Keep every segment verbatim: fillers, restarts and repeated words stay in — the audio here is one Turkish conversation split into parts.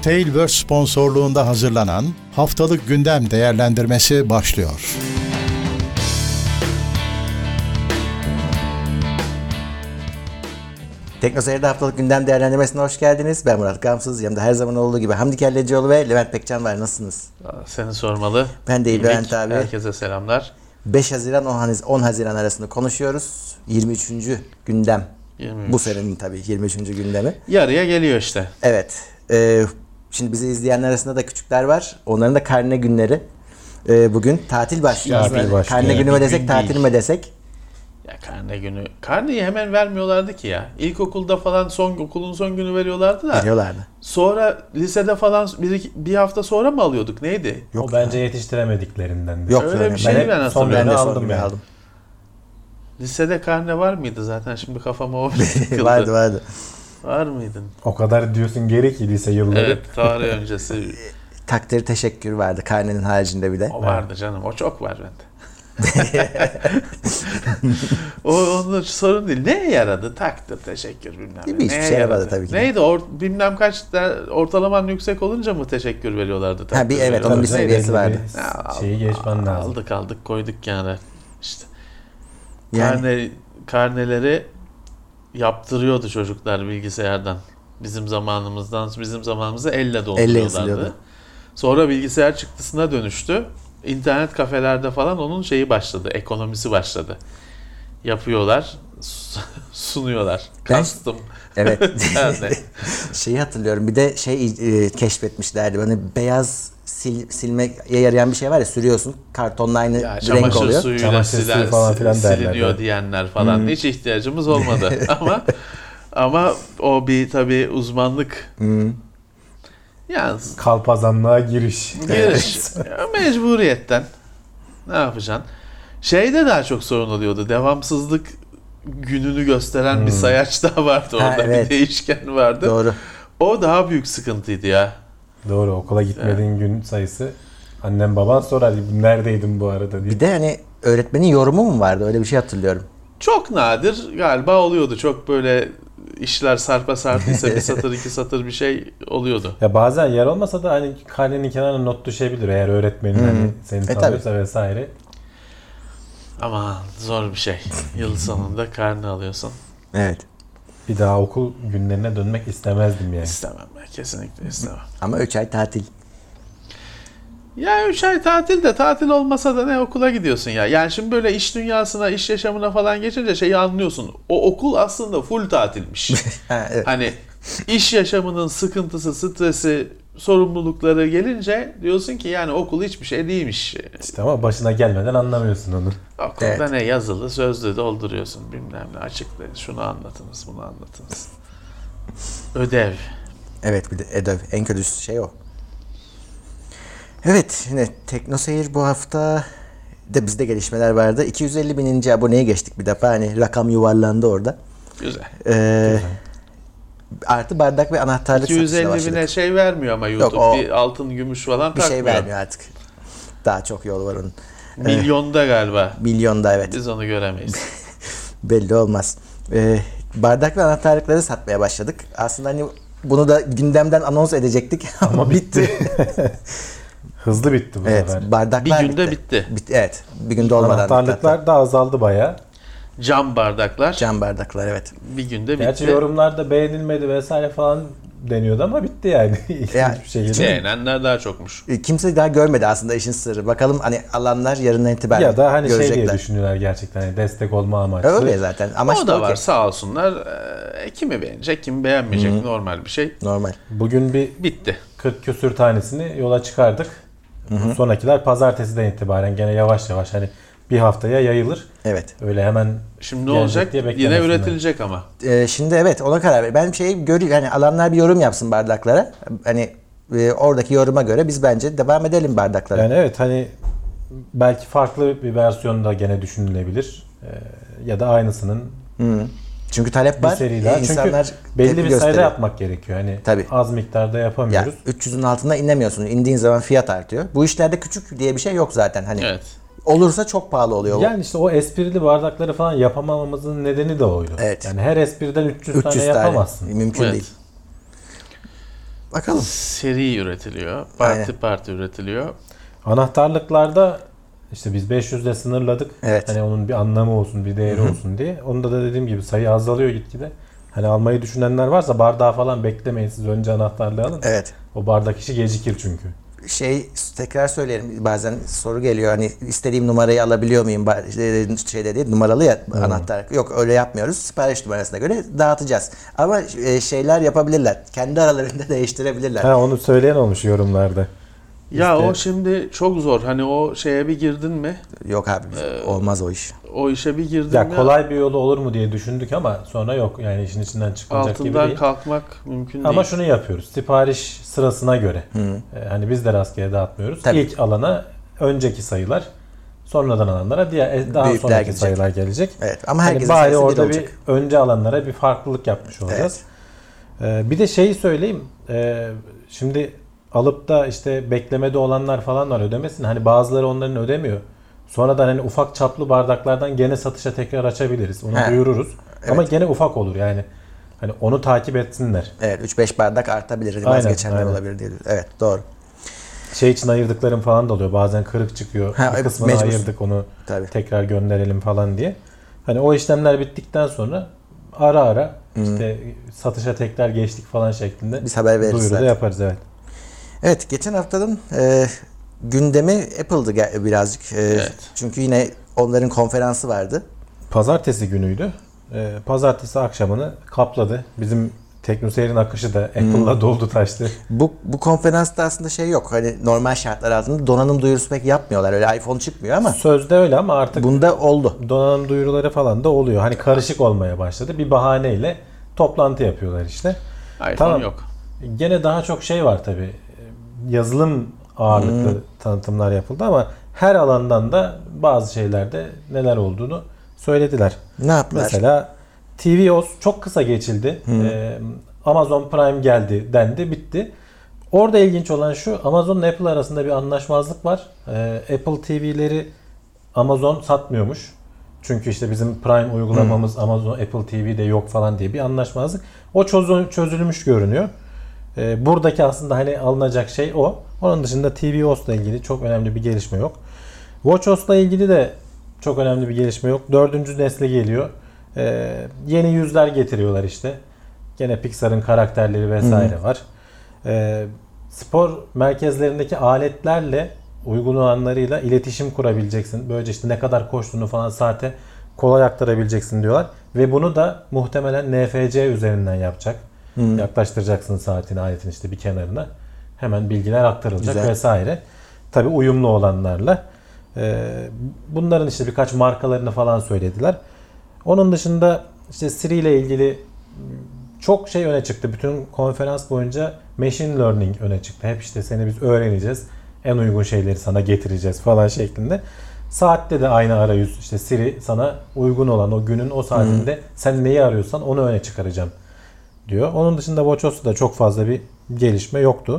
Tailverse sponsorluğunda hazırlanan Haftalık Gündem Değerlendirmesi başlıyor. Teknoseyir'de Haftalık Gündem Değerlendirmesi'ne hoş geldiniz. Ben Murat Gamsız. Yanımda her zaman olduğu gibi Hamdi Kellecioğlu ve Levent Pekcan var. Nasılsınız? Seni sormalı. Ben de iyi Levent abi. Herkese selamlar. beş Haziran on Haziran arasında konuşuyoruz. yirmi üçüncü gündem. yirmi üç. Bu senenin tabii yirmi üçüncü gündemi. Yarıya geliyor işte. Evet. E, şimdi bizi izleyenler arasında da küçükler var. Onların da karne günleri. E, bugün tatil başlıyor. Tatil başlıyor. Karne günü mü desek, gün tatil değil. mi desek? Ya karne günü. Karneyi hemen vermiyorlardı ki ya. İlkokulda falan son okulun son günü veriyorlardı da. Veriyorlardı. Sonra lisede falan bir, bir hafta sonra mı alıyorduk? Neydi? Yok o bence yetiştiremediklerinden. Yok öyle öyle bir şey ben, ben hatırlıyorum. Ben de aldım, yani. aldım. Lisede karne var mıydı zaten? Şimdi kafama o vardı vardı. Var mıydın? O kadar diyorsun geri ki lise yılları. Evet, tarih öncesi. Takdir teşekkür vardı karnenin haricinde bir de. O vardı evet. Canım. O çok var bende. o onun sorun değil. Neye yaradı? Takdir, teşekkür bilmem ne. Hiçbir şey yaradı tabii ki. Neydi? Or, bilmem kaç ortalaman yüksek olunca mı teşekkür veriyorlardı? Ha bir evet onun bir seviyesi vardı. Ya, şeyi geçmen lazım. Aldık aldık koyduk yani. İşte. Yani. Karne, karneleri yaptırıyordu çocuklar bilgisayardan. Bizim zamanımızdan bizim zamanımızda elle dolduruyorlardı. Sonra bilgisayar çıktısına dönüştü. İnternet kafelerde falan onun şeyi başladı, ekonomisi başladı. Yapıyorlar, sunuyorlar. Ben, Custom. Evet. Şeyi hatırlıyorum. Bir de şey e, keşfetmişlerdi. Böyle beyaz sil, silmeye yarayan bir şey var ya, sürüyorsun. Kartonla aynı ya, renk oluyor. Suyuyla çamaşır silen, suyu falan filan siliniyor derler. diyenler falan. Hmm. Hiç ihtiyacımız olmadı. ama ama o bir tabii uzmanlık. Hmm. Yani kalpazanlığa giriş. Giriş. Mecburiyetten. Ne yapacaksın? Şeyde daha çok sorun oluyordu. Devamsızlık gününü gösteren hmm. bir sayaç daha vardı orada. Ha, evet. Bir değişken vardı. Doğru. O daha büyük sıkıntıydı ya. Doğru. Okula gitmediğin evet. gün sayısı. Annem baban sorar neredeydin bu arada diye. Bir de hani öğretmenin yorumu mu vardı? Öyle bir şey hatırlıyorum. Çok nadir galiba oluyordu. Çok böyle işler sarpa sarpıysa bir satır iki satır bir şey oluyordu. Ya bazen yer olmasa da hani karnenin kenarına not düşebilir eğer öğretmenin hmm. hani seni tanıyorsa e, vesaire. Ama zor bir şey. Yıl sonunda karne alıyorsun. Evet. Bir daha okul günlerine dönmek istemezdim yani. İstemem ben. Kesinlikle istemem. Ama üç ay tatil. Ya üç ay tatil de tatil olmasa da ne okula gidiyorsun ya. Yani şimdi böyle iş dünyasına, iş yaşamına falan geçince şeyi anlıyorsun. O okul aslında full tatilmiş. ha, evet. Hani iş yaşamının sıkıntısı, stresi, sorumlulukları gelince diyorsun ki yani okul hiçbir şey değilmiş. İşte ama başına gelmeden anlamıyorsun onu. Okulda evet. Ne yazılı, sözlü dolduruyorsun bilmem ne açıklayın. Şunu anlatınız, bunu anlatınız. Ödev. Evet bir de ödev. En kötüsü şey o. Evet, yine Teknoseyir bu hafta da bizde gelişmeler vardı. iki yüz elli bininci aboneye geçtik bir defa. Hani rakam yuvarlandı orada. Güzel. Ee, Güzel. Artı bardak ve anahtarlık satışına başladık. iki yüz elli bine şey vermiyor ama YouTube. Yok, bir altın, gümüş falan bir takmıyor. Bir şey vermiyor artık. Daha çok yol var onun. Milyonda ee, galiba. Milyonda evet. Biz onu göremeyiz. Belli olmaz. Ee, bardak ve anahtarlıkları satmaya başladık. Aslında hani bunu da gündemden anons edecektik ama bitti. Hızlı bitti bu evet, sefer. Bardaklar bir günde bitti. bitti. bitti. Evet, bir günde olmadan. Anahtarlıklar da azaldı bayağı. Cam bardaklar. Cam bardaklar evet. Bir günde bitti. Gerçi yorumlarda beğenilmedi vesaire falan deniyordu ama bitti yani. yani Hiçbir şey beğenenler daha çokmuş. Kimse daha görmedi aslında işin sırrı. Bakalım hani alanlar yarından itibaren ya da hani görecekler. Şey diye düşünüyorlar gerçekten hani destek olma amaçlı. Öyle zaten. Amaç o da var ki. Sağ olsunlar. E, kimi beğenecek, kimi beğenmeyecek. Hı-hı. Normal bir şey. Normal. Bugün bir bitti. kırk küsür tanesini yola çıkardık. Hı-hı. Sonrakiler pazartesiden itibaren gene yavaş yavaş hani bir haftaya yayılır. Evet. Öyle hemen şimdi ne olacak? Yine üretilecek ama. Ee, şimdi evet ona karar ver. Ben şeyi görüyorum hani alanlar bir yorum yapsın bardaklara. Hani e, oradaki yoruma göre biz bence devam edelim bardaklara. Yani evet hani belki farklı bir versiyonu da gene düşünülebilir. Ee, ya da aynısının. Hı. Çünkü talep var. Seriler. İnsanlar çünkü belli bir sayıda gösteriyor. Yapmak gerekiyor. Hani tabii. Az miktarda yapamıyoruz. Ya, üç yüzün altına inemiyorsun. İndiğin zaman fiyat artıyor. Bu işlerde küçük diye bir şey yok zaten. Hani evet. Olursa çok pahalı oluyor. Yani işte o esprili bardakları falan yapamamamızın nedeni de oydu. Evet. Yani her espriden üç yüz, üç yüz tane yapamazsın. Mümkün evet. değil. Bakalım. Seri üretiliyor. Parti Aynen. parti üretiliyor. Anahtarlıklarda işte biz beş yüzle sınırladık. Evet. Hani onun bir anlamı olsun, bir değeri olsun diye. Onda da dediğim gibi sayı azalıyor gitgide. Hani almayı düşünenler varsa bardağı falan beklemeyin, siz önce anahtarlığı alın. Evet. O bardak işi gecikir çünkü. Şey tekrar söylerim, bazen soru geliyor hani istediğim numarayı alabiliyor muyum Ba- şey dedi numaralı ya anahtar. Yok, öyle yapmıyoruz. Sipariş numarasına göre dağıtacağız. Ama e, şeyler yapabilirler. Kendi aralarında değiştirebilirler. Ha, onu söyleyen olmuş yorumlarda. Ya İşte- o şimdi çok zor. Hani o şeye bir girdin mi? Yok abi, olmaz o iş. O işe bir girdin Ya mi? kolay bir yolu olur mu diye düşündük ama sonra yok, yani işin içinden çıkılacak gibi Altından değil. kalkmak mümkün Ama değil. şunu yapıyoruz. Sipariş sırasına göre. Ee, hani biz de rastgele dağıtmıyoruz. Tabii. İlk alana önceki sayılar, sonradan alanlara diğer e, daha Büyükler sonraki gidecek. sayılar gelecek. Evet, ama Hani herkesin bari sayısı bir orada bir, olacak. önce alanlara bir farklılık yapmış olacağız. Ee, bir de şeyi söyleyeyim. Ee, şimdi alıp da işte beklemede olanlar falan var, ödemesin. Hani bazıları onların ödemiyor. Sonradan hani ufak çaplı bardaklardan gene satışa tekrar açabiliriz. Onu He. duyururuz. Ama Evet. gene ufak olur yani. Hani onu takip etsinler. Evet, üç beş bardak artabilir. Aynen, Vazgeçenler aynen. olabilir diye. Evet, doğru. Şey için ayırdıklarım falan da oluyor. Bazen kırık çıkıyor. Ha, bir evet, kısmını mecbur. ayırdık, onu Tabii. tekrar gönderelim falan diye. Hani o işlemler bittikten sonra ara ara işte satışa tekrar geçtik falan şeklinde Biz haber veririz duyuru da zaten. yaparız, evet. Evet, geçen haftanın e, gündemi Apple'dı ge- birazcık. E, Evet. Çünkü yine onların konferansı vardı. Pazartesi günüydü. Ee, pazartesi akşamını kapladı. Bizim TeknoSeyir'in akışı da Apple'la doldu taştı. Bu bu konferansta aslında şey yok. Hani normal şartlar altında donanım duyurusu pek yapmıyorlar. Öyle iPhone çıkmıyor ama Sözde öyle ama artık bunda oldu. donanım duyuruları falan da oluyor. Hani karışık olmaya başladı. Bir bahaneyle toplantı yapıyorlar işte. iPhone Tamam. yok. Gene daha çok şey var tabii. Yazılım ağırlıklı tanıtımlar yapıldı ama her alandan da bazı şeylerde neler olduğunu söylediler. Ne yaptılar? Mesela T V O S çok kısa geçildi. Ee, Amazon Prime geldi dendi, bitti. Orada ilginç olan şu, Amazon ile Apple arasında bir anlaşmazlık var. Ee, Apple T V'leri Amazon satmıyormuş. Çünkü işte bizim Prime uygulamamız Amazon Apple T V'de yok falan diye bir anlaşmazlık. O çözü- çözülmüş görünüyor. Ee, buradaki aslında hani alınacak şey o. Onun dışında T V O S ile ilgili çok önemli bir gelişme yok. WatchOS ile ilgili de çok önemli bir gelişme yok. Dördüncü nesli geliyor. Ee, yeni yüzler getiriyorlar işte. Gene Pixar'ın karakterleri vesaire var. Ee, spor merkezlerindeki aletlerle, uygun olanlarıyla iletişim kurabileceksin. Böylece işte ne kadar koştuğunu falan saate kolay aktarabileceksin diyorlar. Ve bunu da muhtemelen N F C üzerinden yapacak. Yaklaştıracaksın saatini, aletin işte bir kenarına. Hemen bilgiler aktarılacak Güzel. vesaire. Tabii uyumlu olanlarla. Ee, bunların işte birkaç markalarını falan söylediler. Onun dışında işte Siri ile ilgili çok şey öne çıktı. Bütün konferans boyunca machine learning öne çıktı. Hep işte seni biz öğreneceğiz. En uygun şeyleri sana getireceğiz falan şeklinde. Saatte de aynı arayüz. İşte Siri sana uygun olan o günün o saatinde sen neyi arıyorsan onu öne çıkaracağım diyor. Onun dışında WatchOS'ta da çok fazla bir gelişme yoktu.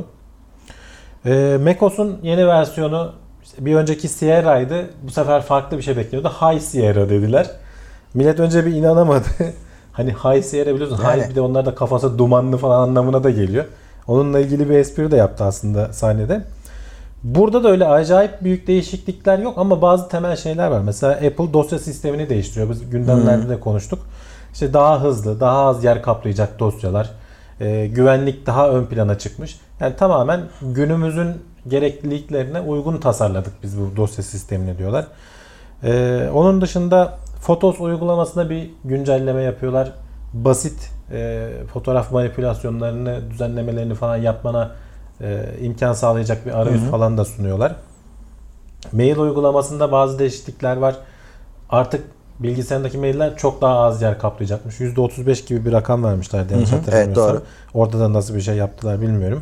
Ee, macOS'un yeni versiyonu işte bir önceki Sierra'ydı. Bu sefer farklı bir şey bekliyordu. High Sierra dediler. Millet önce bir inanamadı. Hani High Sierra biliyorsun. Yani. High bir de onlar da kafası dumanlı falan anlamına da geliyor. Onunla ilgili bir espri de yaptı aslında sahnede. Burada da öyle acayip büyük değişiklikler yok ama bazı temel şeyler var. Mesela Apple dosya sistemini değiştiriyor. Biz gündemlerde de konuştuk. İşte daha hızlı, daha az yer kaplayacak dosyalar. Ee, güvenlik daha ön plana çıkmış. Yani tamamen günümüzün gerekliliklerine uygun tasarladık biz bu dosya sistemini diyorlar. Ee, onun dışında Photos uygulamasına bir güncelleme yapıyorlar. Basit e, fotoğraf manipülasyonlarını, düzenlemelerini falan yapmana e, imkan sağlayacak bir arayüz hı hı. falan da sunuyorlar. Mail uygulamasında bazı değişiklikler var. Artık bilgisayarındaki mailler çok daha az yer kaplayacakmış. yüzde otuz beş gibi bir rakam vermişlerdi yanlış hatırlamıyorsam. Evet, doğru. Orada da nasıl bir şey yaptılar bilmiyorum.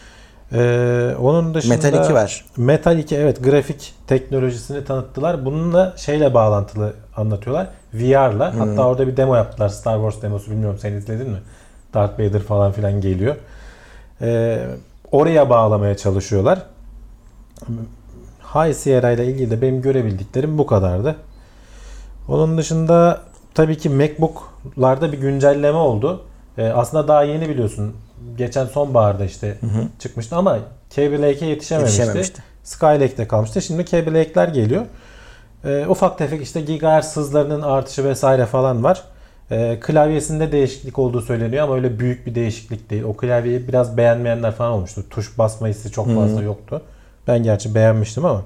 Ee, onun dışında Metal iki var. Metal iki, evet, grafik teknolojisini tanıttılar. Bununla şeyle bağlantılı anlatıyorlar. V R'la. Hmm. Hatta orada bir demo yaptılar. Star Wars demosu, bilmiyorum sen izledin mi? Darth Vader falan filan geliyor. Ee, oraya bağlamaya çalışıyorlar. High Sierra ile ilgili de benim görebildiklerim bu kadardı. Onun dışında tabii ki MacBook'larda bir güncelleme oldu. Ee, aslında daha yeni biliyorsun. geçen sonbaharda işte hı hı. çıkmıştı ama Kaby Lake'e yetişememişti. yetişememişti. Skylake'de kalmıştı. Şimdi Kaby Lake'ler geliyor. E, ufak tefek işte gigahertz hızlarının artışı vesaire falan var. E, klavyesinde değişiklik olduğu söyleniyor ama öyle büyük bir değişiklik değil. O klavyeyi biraz beğenmeyenler falan olmuştu. Tuş basma hissi çok fazla hmm. yoktu. Ben gerçi beğenmiştim ama.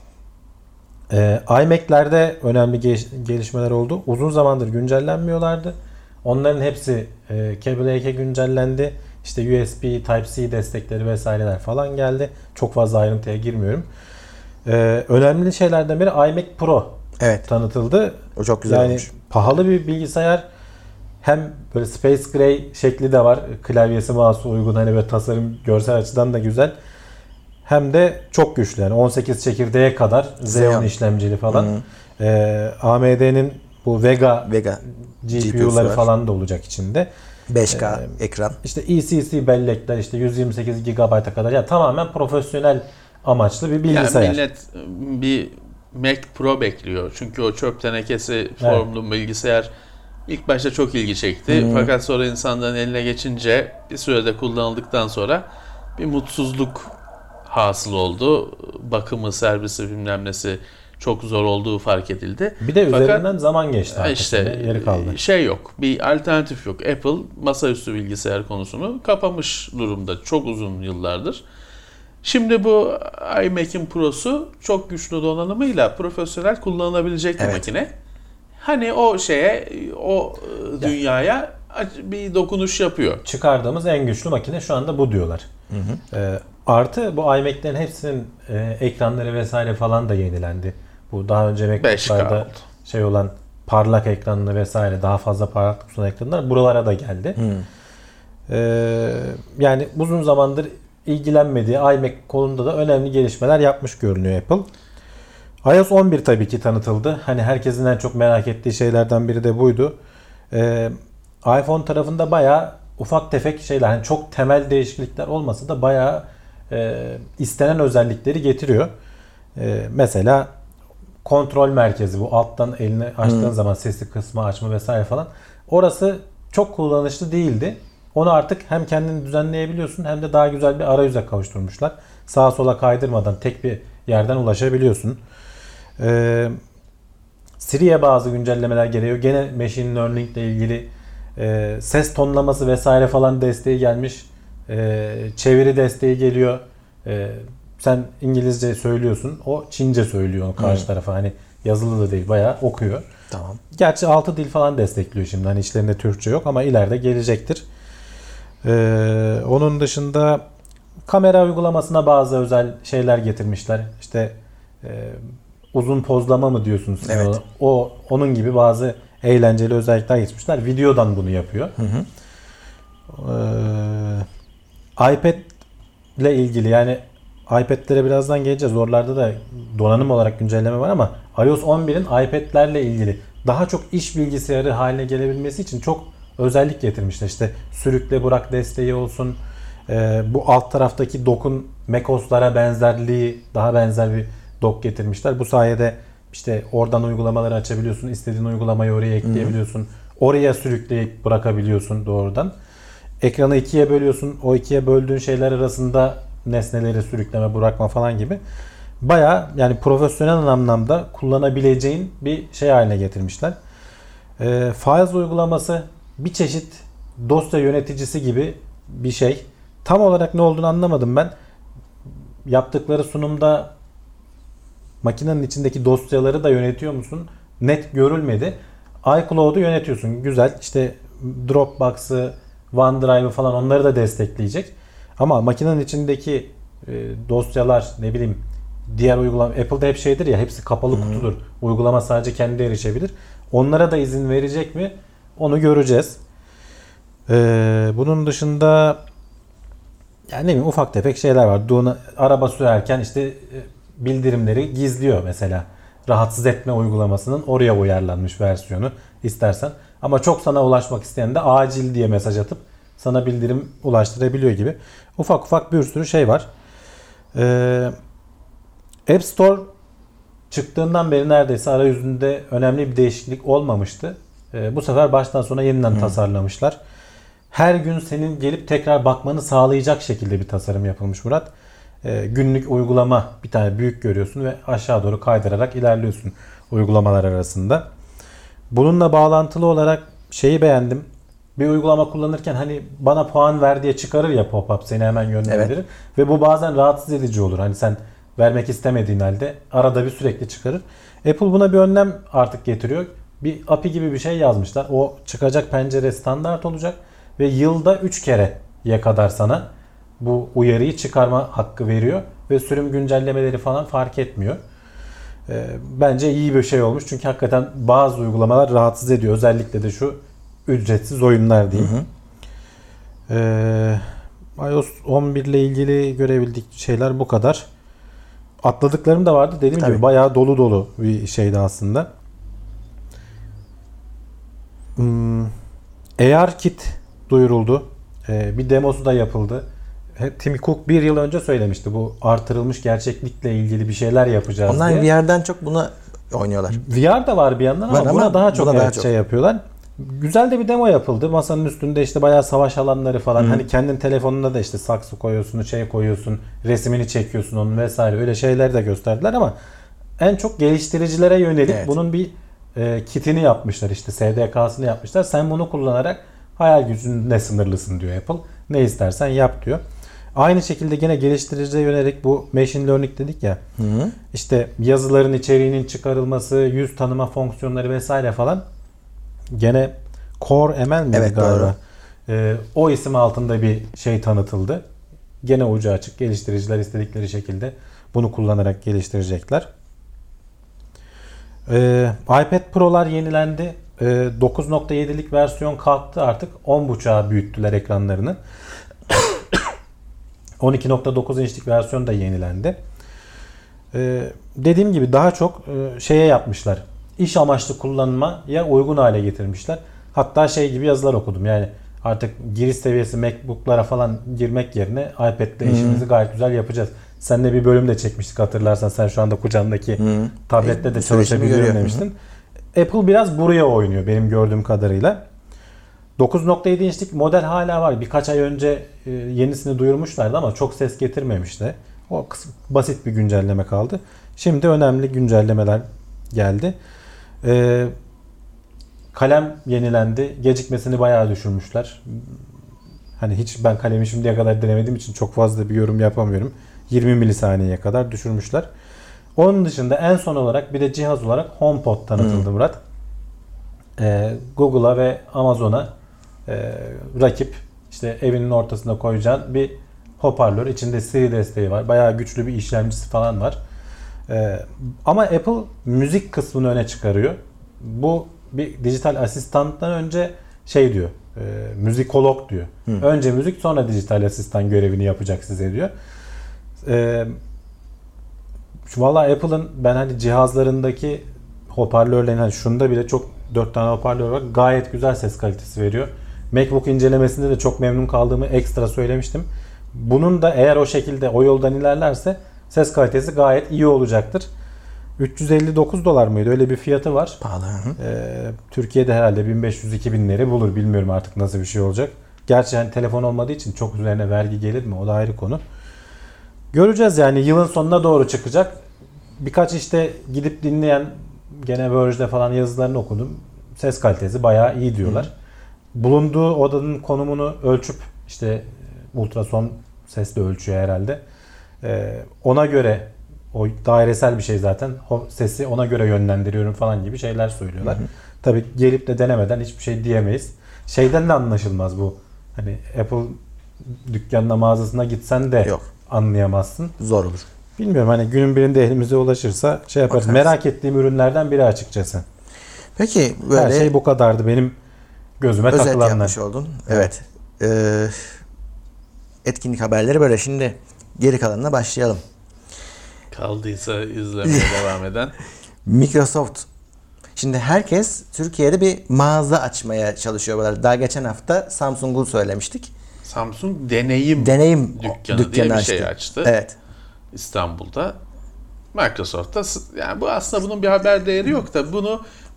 E, iMac'lerde önemli gel- gelişmeler oldu. Uzun zamandır güncellenmiyorlardı. Onların hepsi e, Kaby Lake'e güncellendi. İşte U S B, Type-C destekleri vesaireler falan geldi. Çok fazla ayrıntıya girmiyorum. E, önemli şeylerden biri iMac Pro evet. tanıtıldı. O çok güzel yani olmuş. Pahalı bir bilgisayar. Hem böyle Space Gray şekli de var. Klavyesi mouse'u uygun. Hani böyle tasarım görsel açıdan da güzel. Hem de çok güçlü. Yani on sekiz çekirdeğe kadar Xeon işlemcili falan. Ee, A M D'nin bu Vega, Vega G P U'ları falan da olacak içinde. beş K ee, ekran. İşte E C C bellekler işte yüz yirmi sekiz gigabayta kadar. Yani tamamen profesyonel amaçlı bir bilgisayar. Yani millet bir Mac Pro bekliyor. Çünkü o çöp tenekesi formlu evet. bilgisayar ilk başta çok ilgi çekti. Hmm. Fakat sonra insanların eline geçince bir sürede kullanıldıktan sonra bir mutsuzluk hasıl oldu. Bakımı, servisi, bilmem nesi çok zor olduğu fark edildi. Bir de Fakat, üzerinden zaman geçti. İşte yeri kaldı. Şey yok. Bir alternatif yok. Apple masaüstü bilgisayar konusunu kapamış durumda çok uzun yıllardır. Şimdi bu iMac'in Pro'su çok güçlü donanımıyla profesyonel kullanılabilecek bir evet. makine. Hani o şeye, o dünyaya bir dokunuş yapıyor. Çıkardığımız en güçlü makine şu anda bu diyorlar. Hı hı. Ee, artı bu iMac'lerin hepsinin e, ekranları vesaire falan da yenilendi. Bu daha önce MacBook'larda şey olan parlak ekranlı vesaire daha fazla parlaklık sunan ekranlar buralara da geldi. Hı. Ee, yani uzun zamandır ilgilenmediği iMac konusunda da önemli gelişmeler yapmış görünüyor Apple. i O S on bir tabii ki tanıtıldı. Hani herkesin en çok merak ettiği şeylerden biri de buydu. Ee, iPhone tarafında bayağı ufak tefek şeyler, hani çok temel değişiklikler olmasa da bayağı e, istenen özellikleri getiriyor. E, mesela kontrol merkezi, bu alttan elini açtığın hmm. zaman sesli kısmı açma vesaire falan. Orası çok kullanışlı değildi. Onu artık hem kendini düzenleyebiliyorsun hem de daha güzel bir arayüze kavuşturmuşlar. Sağa sola kaydırmadan tek bir yerden ulaşabiliyorsun. Ee, Siri'ye bazı güncellemeler geliyor. Gene Machine Learning ile ilgili e, ses tonlaması vesaire falan desteği gelmiş. E, çeviri desteği geliyor. E, sen İngilizce söylüyorsun. O Çince söylüyor onu karşı hmm. tarafa. Hani yazılı da değil, bayağı okuyor. Tamam. Gerçi altı dil falan destekliyor şimdi. Hani içlerinde Türkçe yok ama ileride gelecektir. Ee, onun dışında kamera uygulamasına bazı özel şeyler getirmişler. İşte e, uzun pozlama mı diyorsunuz? Evet. O onun gibi bazı eğlenceli özellikler getirmişler. Videodan bunu yapıyor. Hı hı. Ee, iPad ile ilgili, yani iPad'lere birazdan geleceğiz. Oralarda da donanım olarak güncelleme var ama i O S on birin iPad'lerle ilgili daha çok iş bilgisayarı haline gelebilmesi için çok özellik getirmişler. İşte sürükle bırak desteği olsun. Ee, bu alt taraftaki dock'un macOS'lara benzerliği, daha benzer bir dock getirmişler. Bu sayede işte oradan uygulamaları açabiliyorsun. İstediğin uygulamayı oraya ekleyebiliyorsun. Hı-hı. Oraya sürükleyip bırakabiliyorsun doğrudan. Ekranı ikiye bölüyorsun. O ikiye böldüğün şeyler arasında nesneleri sürükleme, bırakma falan gibi. Bayağı yani profesyonel anlamda kullanabileceğin bir şey haline getirmişler. Ee, Files uygulaması bir çeşit dosya yöneticisi gibi bir şey. Tam olarak ne olduğunu anlamadım ben. Yaptıkları sunumda makinenin içindeki dosyaları da yönetiyor musun? Net görülmedi. iCloud'u yönetiyorsun. Güzel. İşte Dropbox'ı, OneDrive'ı falan onları da destekleyecek. Ama makinenin içindeki e, dosyalar, ne bileyim diğer uygulama, Apple'da hep şeydir ya, hepsi kapalı hmm. kutudur. Uygulama sadece kendi erişebilir. Onlara da izin verecek mi? Onu göreceğiz. Ee, bunun dışında yani ne bileyim ufak tefek şeyler var. Duna, araba sürerken işte bildirimleri gizliyor mesela. Rahatsız etme uygulamasının oraya uyarlanmış versiyonu istersen. Ama çok sana ulaşmak isteyen de acil diye mesaj atıp sana bildirim ulaştırabiliyor gibi. Ufak ufak bir sürü şey var. Ee, App Store çıktığından beri neredeyse arayüzünde önemli bir değişiklik olmamıştı. Ee, bu sefer baştan sona yeniden hmm. tasarlamışlar. her gün senin gelip tekrar bakmanı sağlayacak şekilde bir tasarım yapılmış Murat. Ee, günlük uygulama bir tane büyük görüyorsun ve aşağı doğru kaydırarak ilerliyorsun uygulamalar arasında. Bununla bağlantılı olarak şeyi beğendim. Bir uygulama kullanırken hani bana puan ver diye çıkarır ya pop-up, seni hemen yönlendirir. Evet. Ve bu bazen rahatsız edici olur. Hani sen vermek istemediğin halde arada bir sürekli çıkarır. Apple buna bir önlem artık getiriyor. Bir A P I gibi bir şey yazmışlar. O çıkacak pencere standart olacak ve yılda üç kereye kadar sana bu uyarıyı çıkarma hakkı veriyor ve sürüm güncellemeleri falan fark etmiyor. Ee, bence iyi bir şey olmuş. Çünkü hakikaten bazı uygulamalar rahatsız ediyor. Özellikle de şu ücretsiz oyunlar diyeyim. Hı hı. Ee, iOS on bir ile ilgili görebildik şeyler bu kadar. Atladıklarım da vardı. Dediğim Tabii. gibi bayağı dolu dolu bir şeydi aslında. Hmm, A R Kit duyuruldu. Ee, bir demosu da yapıldı. Tim Cook bir yıl önce söylemişti. Bu artırılmış gerçeklikle ilgili bir şeyler yapacağız Onlar diye. V R'den çok buna oynuyorlar. V R da var bir yandan ama, ama buna daha çok, buna evet, daha çok şey yapıyorlar. Güzel de bir demo yapıldı. Masanın üstünde işte bayağı savaş alanları falan. Hmm. Hani kendin telefonuna da işte saksı koyuyorsun, şey koyuyorsun, resmini çekiyorsun onun vesaire. Öyle şeyler de gösterdiler ama en çok geliştiricilere yönelik evet. bunun bir e, kitini yapmışlar, işte S D K'sını yapmışlar. Sen bunu kullanarak hayal gücünle sınırlısın diyor Apple. Ne istersen yap diyor. Aynı şekilde gene geliştiricilere yönelik bu machine learning dedik ya. Hı hı. İşte yazıların içeriğinin çıkarılması, yüz tanıma fonksiyonları vesaire falan. Gene Core M L mi evet, galiba? Ee, o isim altında bir şey tanıtıldı. Gene ucu açık. Geliştiriciler istedikleri şekilde bunu kullanarak geliştirecekler. Ee, iPad Pro'lar yenilendi. Ee, dokuz nokta yedilik versiyon kalktı artık. on buçuğa büyüttüler ekranlarını. on iki nokta dokuz inçlik versiyon da yenilendi. Ee, dediğim gibi daha çok e, şeye yapmışlar. İş amaçlı kullanmaya uygun hale getirmişler. Hatta şey gibi yazılar okudum. Yani artık giriş seviyesi MacBook'lara falan girmek yerine iPad'le hmm. işimizi gayet güzel yapacağız. Seninle bir bölüm de çekmiştik hatırlarsan. Sen şu anda kucağındaki hmm. tablette de çalışabiliyorum demiştin. Hmm. Apple biraz buraya oynuyor benim gördüğüm kadarıyla. dokuz nokta yedi inçlik model hala var. Birkaç ay önce e, yenisini duyurmuşlardı ama çok ses getirmemişti. O kısım, basit bir güncelleme kaldı. Şimdi önemli güncellemeler geldi. E, kalem yenilendi. Gecikmesini bayağı düşürmüşler. Hani hiç ben kalemi şimdiye kadar denemediğim için çok fazla bir yorum yapamıyorum. yirmi milisaniyeye kadar düşürmüşler. Onun dışında en son olarak bir de cihaz olarak HomePod tanıtıldı hmm. Murat. E, Google'a ve Amazon'a e, rakip, işte evinin ortasına koyacağın bir hoparlör. İçinde Siri desteği var. Bayağı güçlü bir işlemcisi falan var. E, ama Apple müzik kısmını öne çıkarıyor. Bu bir dijital asistandan önce şey diyor. E, müzikolog diyor. Hmm. Önce müzik, sonra dijital asistan görevini yapacak size diyor. E, Valla Apple'ın ben hani cihazlarındaki hoparlörlerin, hani şunda bile çok dört tane hoparlör var. Gayet güzel ses kalitesi veriyor. MacBook incelemesinde de çok memnun kaldığımı ekstra söylemiştim. Bunun da eğer o şekilde o yoldan ilerlerse ses kalitesi gayet iyi olacaktır. üç yüz elli dokuz dolar mıydı? Öyle bir fiyatı var. Pahalı. Ee, Türkiye'de herhalde bin beş yüz iki binleri bulur. Bilmiyorum artık nasıl bir şey olacak. Gerçi hani telefon olmadığı için çok üzerine vergi gelir mi? O da ayrı konu. Göreceğiz yani, yılın sonuna doğru çıkacak. Birkaç işte gidip dinleyen, gene Verge'de falan yazılarını okudum. Ses kalitesi bayağı iyi diyorlar. Hı. Bulunduğu odanın konumunu ölçüp, işte ultrason sesle ölçüyor herhalde. Ee, ona göre, o dairesel bir şey zaten, o sesi ona göre yönlendiriyorum falan gibi şeyler söylüyorlar. Hı hı. Tabii gelip de denemeden hiçbir şey diyemeyiz. Şeyden de anlaşılmaz bu. Hani Apple dükkanına, mağazasına gitsen de Yok. anlayamazsın. Zor olur. Bilmiyorum, hani günün birinde elimize ulaşırsa şey yaparız. Bakarız. Merak ettiğim ürünlerden biri açıkçası. Peki böyle her şey bu kadardı benim gözüme özet takılanlar. Özet yapmış oldun. Evet. evet. Ee, etkinlik haberleri böyle. Şimdi geri kalanına başlayalım. Kaldıysa izlemeye devam eden. Microsoft. Şimdi herkes Türkiye'de bir mağaza açmaya çalışıyor. Daha geçen hafta Samsung'u söylemiştik. Samsung deneyim, deneyim dükkanı, dükkanı diye bir açtı. şey açtı. Evet. İstanbul'da. Microsoft'ta, yani bu aslında bunun bir haber değeri yok da bunu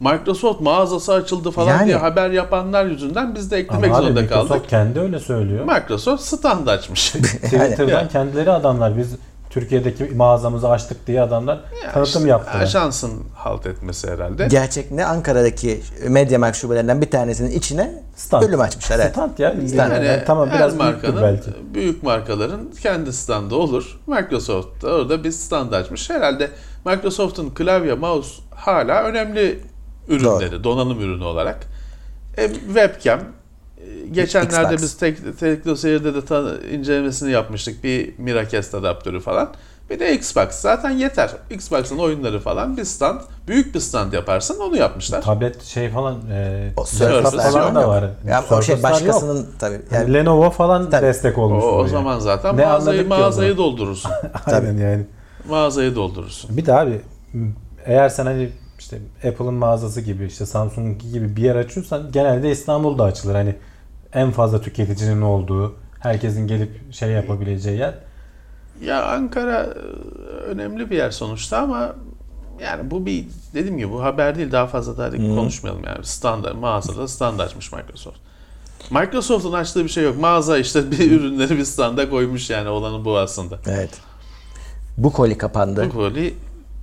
Microsoft mağazası açıldı falan Yani. diye haber yapanlar yüzünden biz de eklemek Ama abi zorunda Microsoft kaldık. kendi öyle söylüyor. Microsoft stand açmış. Twitter'dan Yani. kendileri adamlar biz Türkiye'deki mağazamızı açtık diye adamlar tanıtım İşte yaptılar. ajansın halt etmesi herhalde. Gerçek ne? Ankara'daki MediaMarkt şubelerinden bir tanesinin içine Stand. bölüm açmışlar. Evet. Stand ya. bildiğin Stand. yani. Yani Tamam her biraz büyüktür markanın, belki. büyük markaların kendi standı olur. Microsoft da orada bir stand açmış. Herhalde Microsoft'un klavye, mouse hala önemli ürünleri, donanım ürünü olarak. E, webcam. e, Geçenlerde Xbox. biz tek, Teknoseyir'de de ta- incelemesini yapmıştık. Bir Miracast adaptörü falan. Bir de Xbox. Zaten yeter. Xbox'ın oyunları falan bir stand. Büyük bir stand yaparsın. Onu yapmışlar. Tablet şey falan e, O Surface Surface falan yok. da var. Ya o şey Surface'lar başkasının yok. tabii. Yani Yani Lenovo falan Tabii. destek O, olmuş. o oluyor. zaman zaten Ne mağazayı, anladık ki mağazayı o doldurursun. Aynen yani. Mağazayı doldurursun. Bir de abi eğer sen hani işte Apple'ın mağazası gibi işte Samsung gibi bir yer açıyorsan genelde İstanbul'da açılır. Hani en fazla tüketicinin olduğu, herkesin gelip şey yapabileceği yer. Ya Ankara e, önemli bir yer sonuçta ama yani bu bir dediğim gibi bu haber değil, daha fazla da hadi konuşmayalım yani standart mağazada stand açmış Microsoft. Microsoft'un açtığı bir şey yok. Mağaza işte bir ürünleri bir standa koymuş yani, olanı bu aslında. evet. Bu koli kapandı. Bu koli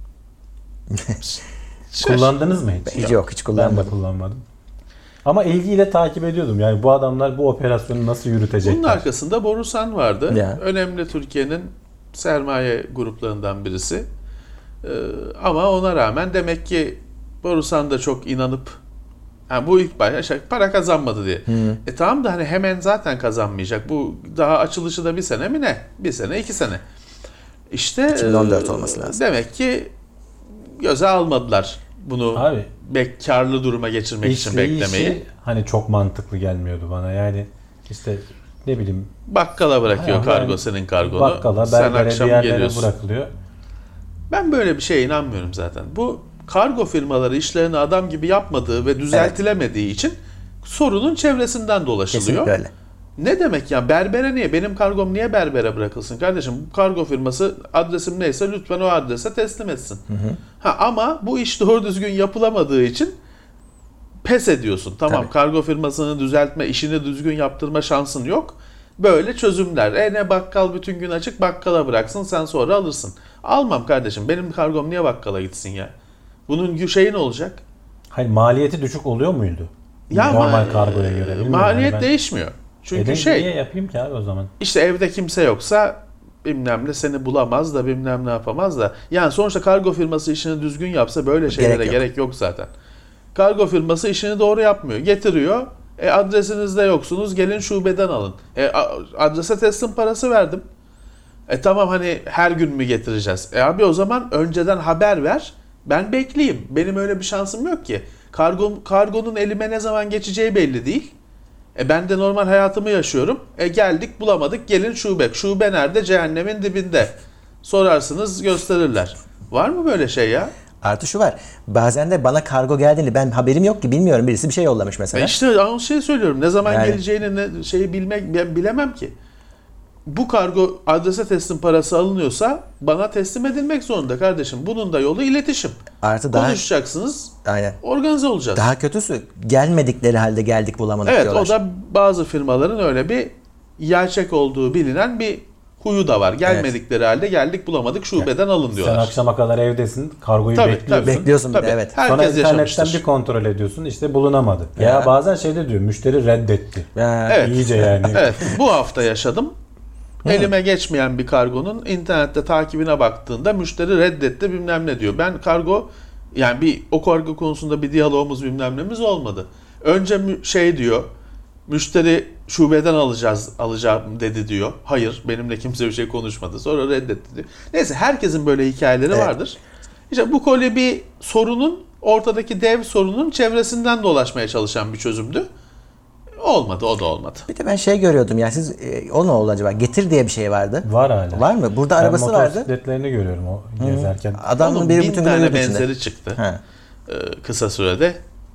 Kullandınız mı hiç? Hiç yok, hiç Ben de kullanmadım. kullanmadım. Ama ilgiyle takip ediyordum. Yani bu adamlar bu operasyonu nasıl yürütecekler? Bunun arkasında Borusan vardı. Ya. Önemli Türkiye'nin sermaye gruplarından birisi. Ee, ama ona rağmen demek ki Borusan da çok inanıp yani bu ilk başta şey, para kazanmadı diye. E tamam da hani hemen zaten kazanmayacak. Bu daha açılışı da bir sene mi ne? Bir sene, iki sene. İşte iki bin on dört e, olması lazım. Demek ki göze almadılar bunu. Abi Bek, karlı duruma geçirmek için işleyişi beklemeyi. hani çok mantıklı gelmiyordu bana. Yani işte ne bileyim Bakkala bırakıyor Yani kargo senin kargonu. bakkala, Sen berbere, akşam bir yerlere geliyorsun. bırakılıyor. Ben böyle bir şeye inanmıyorum zaten. Bu kargo firmaları işlerini adam gibi yapmadığı ve düzeltilemediği için sorunun çevresinden dolaşılıyor. Kesinlikle öyle. Ne demek ya? Berbere niye? Benim kargom niye berbere bırakılsın kardeşim? Bu kargo firması adresim neyse lütfen o adrese teslim etsin. Ha, ama bu iş doğru düzgün yapılamadığı için pes ediyorsun. Tamam, Tabii. kargo firmasını düzeltme, işini düzgün yaptırma şansın yok. Böyle çözümler. E ne bakkal bütün gün açık, bakkala bıraksın, sen sonra alırsın. Almam kardeşim. Benim kargom niye bakkala gitsin ya? Bunun şeyi ne olacak? Hayır, maliyeti düşük oluyor muydu? Ya Normal ma- kargoya göre. Bilmiyorum Maliyet yani ben. değişmiyor. Çünkü E de şey niye yapayım ki abi o zaman? işte evde kimse yoksa bilmem ne seni bulamaz da bilmem ne yapamaz da. Yani sonuçta kargo firması işini düzgün yapsa böyle şeylere Gerek gerek yok. yok, zaten. Kargo firması işini doğru yapmıyor. Getiriyor. E adresinizde yoksunuz. Gelin şubeden alın. E a- adrese teslim parası verdim. E tamam, hani her gün mü getireceğiz? E abi o zaman önceden haber ver. Ben bekleyeyim. Benim öyle bir şansım yok ki. Kargo, kargonun elime ne zaman geçeceği belli değil. E ben de normal hayatımı yaşıyorum. E geldik bulamadık, gelin şube. Şube nerede? Cehennemin dibinde. Sorarsınız gösterirler. Var mı böyle şey ya? Artı şu var. Bazen de bana kargo geldiğini ben haberim yok ki, bilmiyorum, birisi bir şey yollamış E mesela. işte o şey söylüyorum. Ne zaman Yani. geleceğini ne, şeyi bilmek ben bilemem ki. Bu kargo adrese teslim parası alınıyorsa bana teslim edilmek zorunda kardeşim. Bunun da yolu iletişim. Artı daha Konuşacaksınız. aynen. Organize olacağız. Daha kötüsü gelmedikleri halde geldik bulamadık Evet, diyorlar. o da bazı firmaların öyle bir gerçek olduğu bilinen bir huyu da var. Gelmedikleri halde geldik bulamadık, şubeden alın Sen diyorlar. akşama kadar evdesin, kargoyu Tabii, bekliyorsun. tabii. Bekliyorsun bir de, Tabii. evet. Sonra Herkes internetten yaşamıştır. bir kontrol ediyorsun, işte bulunamadı. Ya, Ya. bazen şeyde diyor, müşteri reddetti. Ha, Evet. İyice yani. Evet, bu hafta yaşadım. Elime geçmeyen bir kargonun internette takibine baktığında müşteri reddetti bilmem ne diyor. Ben kargo, yani bir o kargo konusunda bir diyalogumuz bilmem nemiz olmadı. Önce mü- şey diyor, müşteri şubeden alacağız alacağım dedi diyor. Hayır, benimle kimse bir şey konuşmadı. Sonra reddetti diyor. Neyse, herkesin böyle hikayeleri Evet. vardır. İşte bu koli bir sorunun, ortadaki dev sorunun çevresinden dolaşmaya çalışan bir çözümdü. Olmadı, o da olmadı. Bir de ben şey görüyordum ya, siz e, o ne oldu acaba? Getir diye bir şey vardı. Var hala. Var mı? Burada Ben arabası vardı. motosikletlerini görüyorum o gezerken. Adamın Onun biri bin bütün gün tane yurt içinde. benzeri çıktı. Ha. Ee, kısa sürede.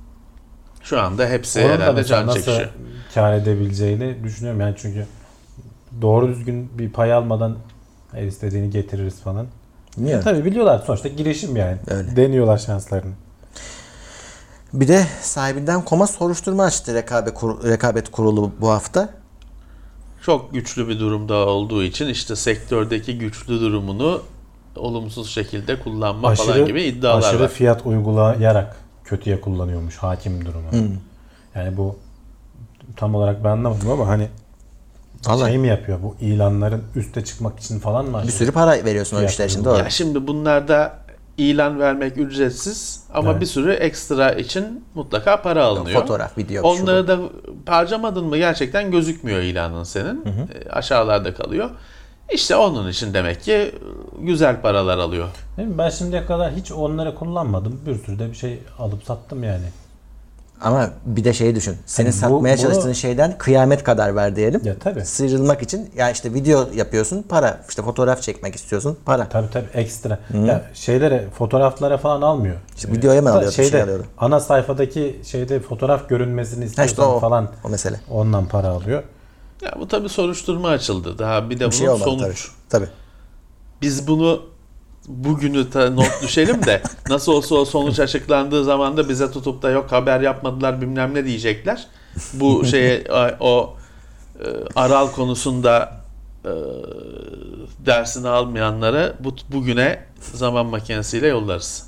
Şu anda hepsi Onun da herhalde mesela can nasıl çekişiyor. kar edebileceğini düşünüyorum yani, çünkü doğru düzgün bir pay almadan her istediğini getiririz falan. Bilmiyorum. Tabii biliyorlar, sonuçta girişim yani. Öyle. Deniyorlar şanslarını. Bir de sahibinden koma soruşturma açtı rekabet, kur, rekabet kurulu bu hafta. Çok güçlü bir durumda olduğu için işte sektördeki güçlü durumunu olumsuz şekilde kullanma Aşırı, falan gibi iddialar aşırı var. fiyat uygulayarak kötüye kullanıyormuş hakim durumu. Hmm. Yani bu tam olarak ben anlamadım ama hani Vallahi. şey mi yapıyor bu ilanların üste çıkmak için falan mı? Bir sürü para veriyorsun o Fiyat işler için, uygulama. doğru. Ya şimdi bunlarda ilan vermek ücretsiz ama Evet. bir sürü ekstra için mutlaka para alınıyor. Fotoğraf, video. Onları şu da harcamadın mı gerçekten gözükmüyor ilanın senin. E, aşağılarda kalıyor. İşte onun için demek ki güzel paralar alıyor. Değil mi? Ben şimdiye kadar hiç onları kullanmadım. Bir sürü de bir şey alıp sattım yani. Ama bir de şeyi düşün. Senin Yani bu- satmaya bunu- çalıştığın şeyden kıyamet kadar ver diyelim. Ya tabii. Sıyrılmak için ya işte video yapıyorsun, para. İşte fotoğraf çekmek istiyorsun, para. Tabii tabii ekstra. Ya şeylere, fotoğraflara falan almıyor. İşte videoya mı Da alıyordu, bir Şeyde, şey alıyordu. ana sayfadaki şeyde fotoğraf görünmesini Ha istiyorsan işte o, falan o mesele. ondan para alıyor. Ya bu tabii soruşturma açıldı. Daha bir de Bir bunun şey olmadı sonuç. tabii. Tabii. Biz bunu bugünü ta- not düşelim de nasıl olsa o sonuç açıklandığı zaman da bize tutup da yok haber yapmadılar bilmem ne diyecekler. Bu şeye o e, Aral konusunda e, dersini almayanlara bu bugüne zaman makinesiyle yollarız.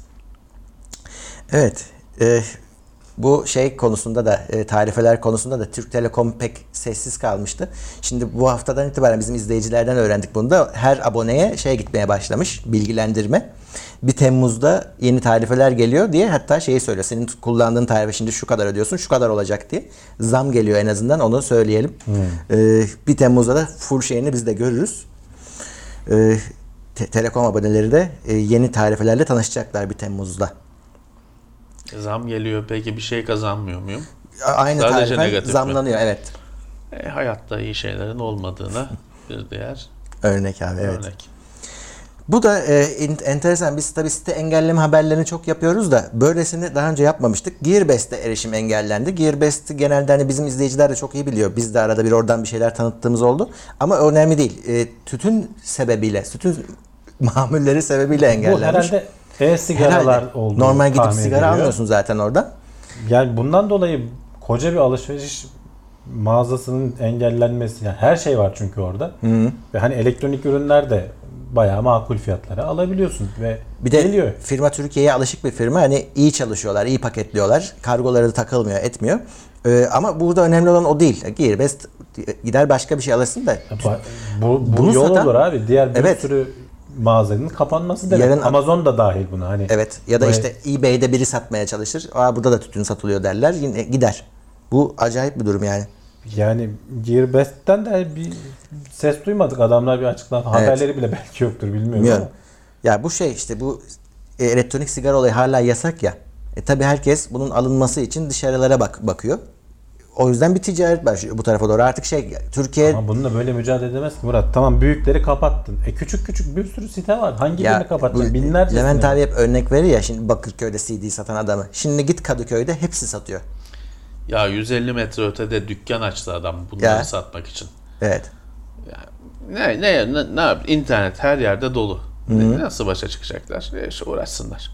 Evet. e, bu şey konusunda da e, tarifeler konusunda da Türk Telekom pek sessiz kalmıştı. Şimdi bu haftadan itibaren bizim izleyicilerden öğrendik bunu da. Her aboneye şey gitmeye başlamış, bilgilendirme. bir Temmuz'da yeni tarifeler geliyor diye, hatta şeyi söylüyor. Senin kullandığın tarife şimdi şu kadar ödüyorsun, şu kadar olacak diye. Zam geliyor, en azından onu söyleyelim. Hmm. E, bir Temmuz'da da full şeyini biz de görürüz. E, te- Telekom aboneleri de e, yeni tarifelerle tanışacaklar bir Temmuz'da. Zam geliyor peki bir şey kazanmıyor muyum? Aynı Sadece tarife negatif mi? zamlanıyor, evet. E, hayatta iyi şeylerin olmadığına bir diğer Örnek abi, evet. örnek. Bu da e, in- enteresan. Biz tabii site engelleme haberlerini çok yapıyoruz da böylesini daha önce yapmamıştık. Gearbest'e erişim engellendi. Gearbest'i genelde hani bizim izleyiciler de çok iyi biliyor. Biz de arada bir oradan bir şeyler tanıttığımız oldu. Ama önemli değil. E, tütün sebebiyle, tütün mamulleri sebebiyle Bu engellenmiş. herhalde e-sigaralar Herhalde. olduğu Normal gidip tahmin sigara ediliyor. almıyorsun zaten orada. Yani bundan dolayı koca bir alışveriş mağazasının engellenmesi, yani her şey var çünkü orada. Hı. Ve hani elektronik ürünler de bayağı makul fiyatlara alabiliyorsun ve Bir de geliyor. firma Türkiye'ye alışık bir firma. Hani iyi çalışıyorlar, iyi paketliyorlar. Kargoları da takılmıyor, etmiyor. Ee, ama burada önemli olan o değil. Gearbest gider başka bir şey alırsın da. Ba- Bu, bu Bunu yol satan- olur abi. Diğer bir Evet. sürü mağazanın kapanması demek. Yarın- Amazon da dahil buna. Hani Evet. Ya da böyle- işte eBay'de biri satmaya çalışır. Aa, burada da tütün satılıyor derler. Yine gider. Bu acayip bir durum yani. Yani Gearbest'ten de bir ses duymadık. Adamlar bir açıklama. Evet. Haberleri bile belki yoktur bilmiyorum. Bilmiyorum. Ama. Ya bu şey işte bu e, elektronik sigara olayı hala yasak ya. E tabi herkes bunun alınması için dışarılara bak bakıyor. O yüzden bir ticaret başlıyor bu tarafa doğru. Artık şey Türkiye Ama bununla böyle mücadele edemez ki Murat. Tamam, büyükleri kapattın. E küçük küçük bir sürü site var. Hangi birini bu kapatacaksın? Binlerce Levent site. abi hep örnek verir ya, şimdi Bakırköy'de C D satan adamı. Şimdi git Kadıköy'de hepsi satıyor. Ya yüz elli metre ötede dükkan açtı adam bunları Ya. satmak için. Evet. Ne ne ne, ne yap? İnternet her yerde dolu. Ne- Nasıl başa çıkacaklar? E işte uğraşsınlar.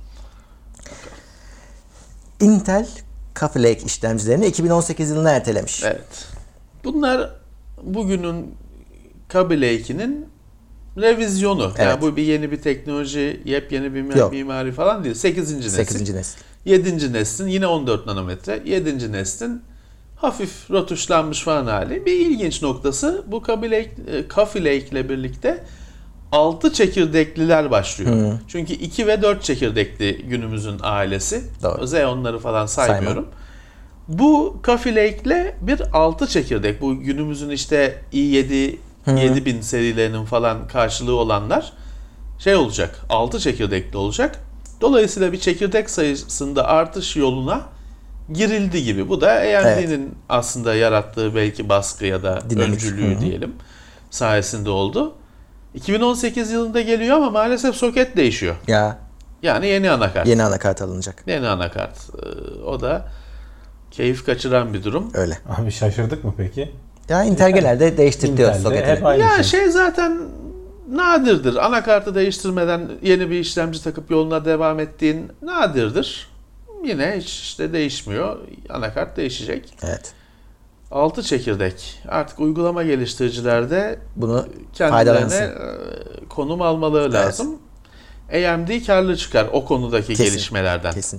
Intel Coffee Lake işlemcilerini iki bin on sekiz yılına ertelemiş. Evet. Bunlar bugünün Kaby Lake'inin revizyonu. Evet. Yani bu bir yeni bir teknoloji, yepyeni bir Yok. mimari falan değil. sekizinci nesil. sekizinci nesil. yedinci neslin yine on dört nanometre. yedinci neslin hafif rötuşlanmış falan hali. Bir ilginç noktası bu Kaby Lake, e, Coffee Lake ile birlikte altı çekirdekliler başlıyor. Çünkü iki ve dört çekirdekli günümüzün ailesi. Doğru. Xeon'ları falan saymıyorum. Bu Coffee Lake ile bir altı çekirdek. Bu günümüzün işte i yedi, yedi bin serilerinin falan karşılığı olanlar şey olacak. altı çekirdekli olacak. Dolayısıyla bir çekirdek sayısında artış yoluna girildi gibi. Bu da A M D'nin aslında yarattığı belki baskı ya da Dinamik. öncülüğü Hı hı. diyelim sayesinde oldu. iki bin on sekiz yılında geliyor ama maalesef soket değişiyor. Ya Yani yeni anakart. yeni anakart alınacak. Yeni anakart. Ee, O da keyif kaçıran bir durum. Öyle. Abi şaşırdık mı peki? Ya Intel genelde değiştirtiyor Intel'de soketini. hep aynı Ya şey. şey zaten nadirdir. Anakartı değiştirmeden yeni bir işlemci takıp yoluna devam ettiğin nadirdir. yine hiç işte değişmiyor. Anakart değişecek. Evet. altı çekirdek. Artık uygulama geliştiricilerde Bunu kendilerine faydalansın. e, konum almaları lazım. A M D karlı çıkar o konudaki Kesin, gelişmelerden. Kesin.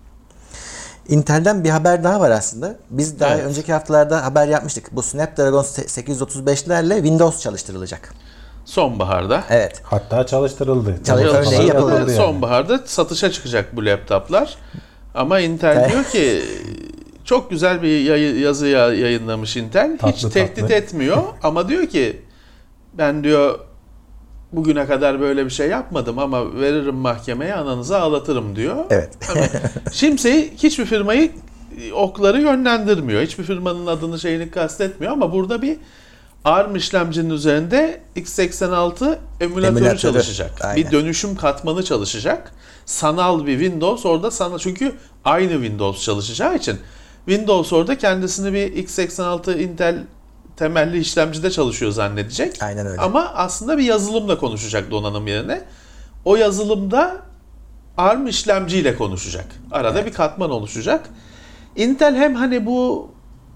Intel'den bir haber daha var aslında. Biz daha Evet. önceki haftalarda haber yapmıştık. Bu Snapdragon sekiz yüz otuz beşlerle Windows çalıştırılacak. Sonbaharda. Evet. Hatta çalıştırıldı. Çalış- Çalışmalar örneği yapıldı yani. Sonbaharda satışa çıkacak bu laptoplar. Ama Intel diyor ki çok güzel bir yayı- yazı ya- yayınlamış Intel. Tatlı Hiç tehdit tatlı. etmiyor ama diyor ki ben diyor bugüne kadar böyle bir şey yapmadım ama veririm mahkemeye ananızı ağlatırım diyor. Evet. Ama kimseyi, hiçbir firmayı okları yönlendirmiyor. Hiçbir firmanın adını şeyini kastetmiyor ama burada bir ARM işlemcinin üzerinde x seksen altı emülatörü, Emülatörü, çalışacak. aynen. Bir dönüşüm katmanı çalışacak. Sanal bir Windows orada sanal, çünkü aynı Windows çalışacağı için Windows orada kendisini bir x seksen altı Intel temelli işlemcide çalışıyor zannedecek. Aynen öyle. Ama aslında bir yazılımla konuşacak donanım yerine. O yazılımda ARM işlemciyle konuşacak. Arada Evet. bir katman oluşacak. Intel hem hani bu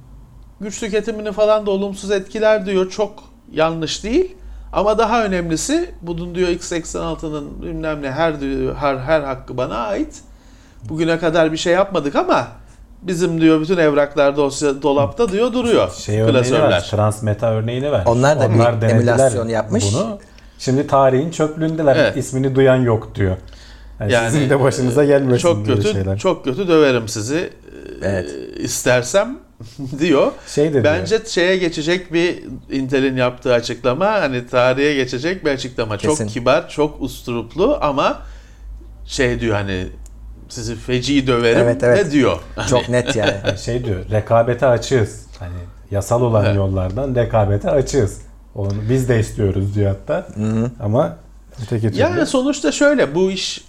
güç tüketimini falan da olumsuz etkiler diyor. Çok yanlış değil. Ama daha önemlisi bunun diyor x seksen altının bilmem ne her, diyor, her, her hakkı bana ait. Bugüne kadar bir şey yapmadık ama bizim diyor bütün evraklar dosya dolapta diyor duruyor. Şey örneğini ver, klasörler. Transmeta örneğini ver. Onlar da bir denediler emülasyon yapmış. Bunu. Şimdi tarihin çöplüğündeler. Evet. İsmini duyan yok diyor. Yani, Yani, sizin de başınıza gelmesin çok böyle kötü, şeyler. çok kötü döverim sizi. Evet. Ee, istersem diyor. Şey de Bence diyor. şeye geçecek bir Intel'in yaptığı açıklama, hani tarihe geçecek bir açıklama. Kesin. Çok kibar, çok usturuplu ama şey diyor hani sizi feci döverim Evet, evet. ne diyor. Çok Hani, net yani. Yani şey diyor. Rekabete açığız. Hani yasal olan Evet. yollardan rekabete açığız. Onu biz de istiyoruz diyor hatta. Ama öteki türlü. yani sonuçta şöyle, bu iş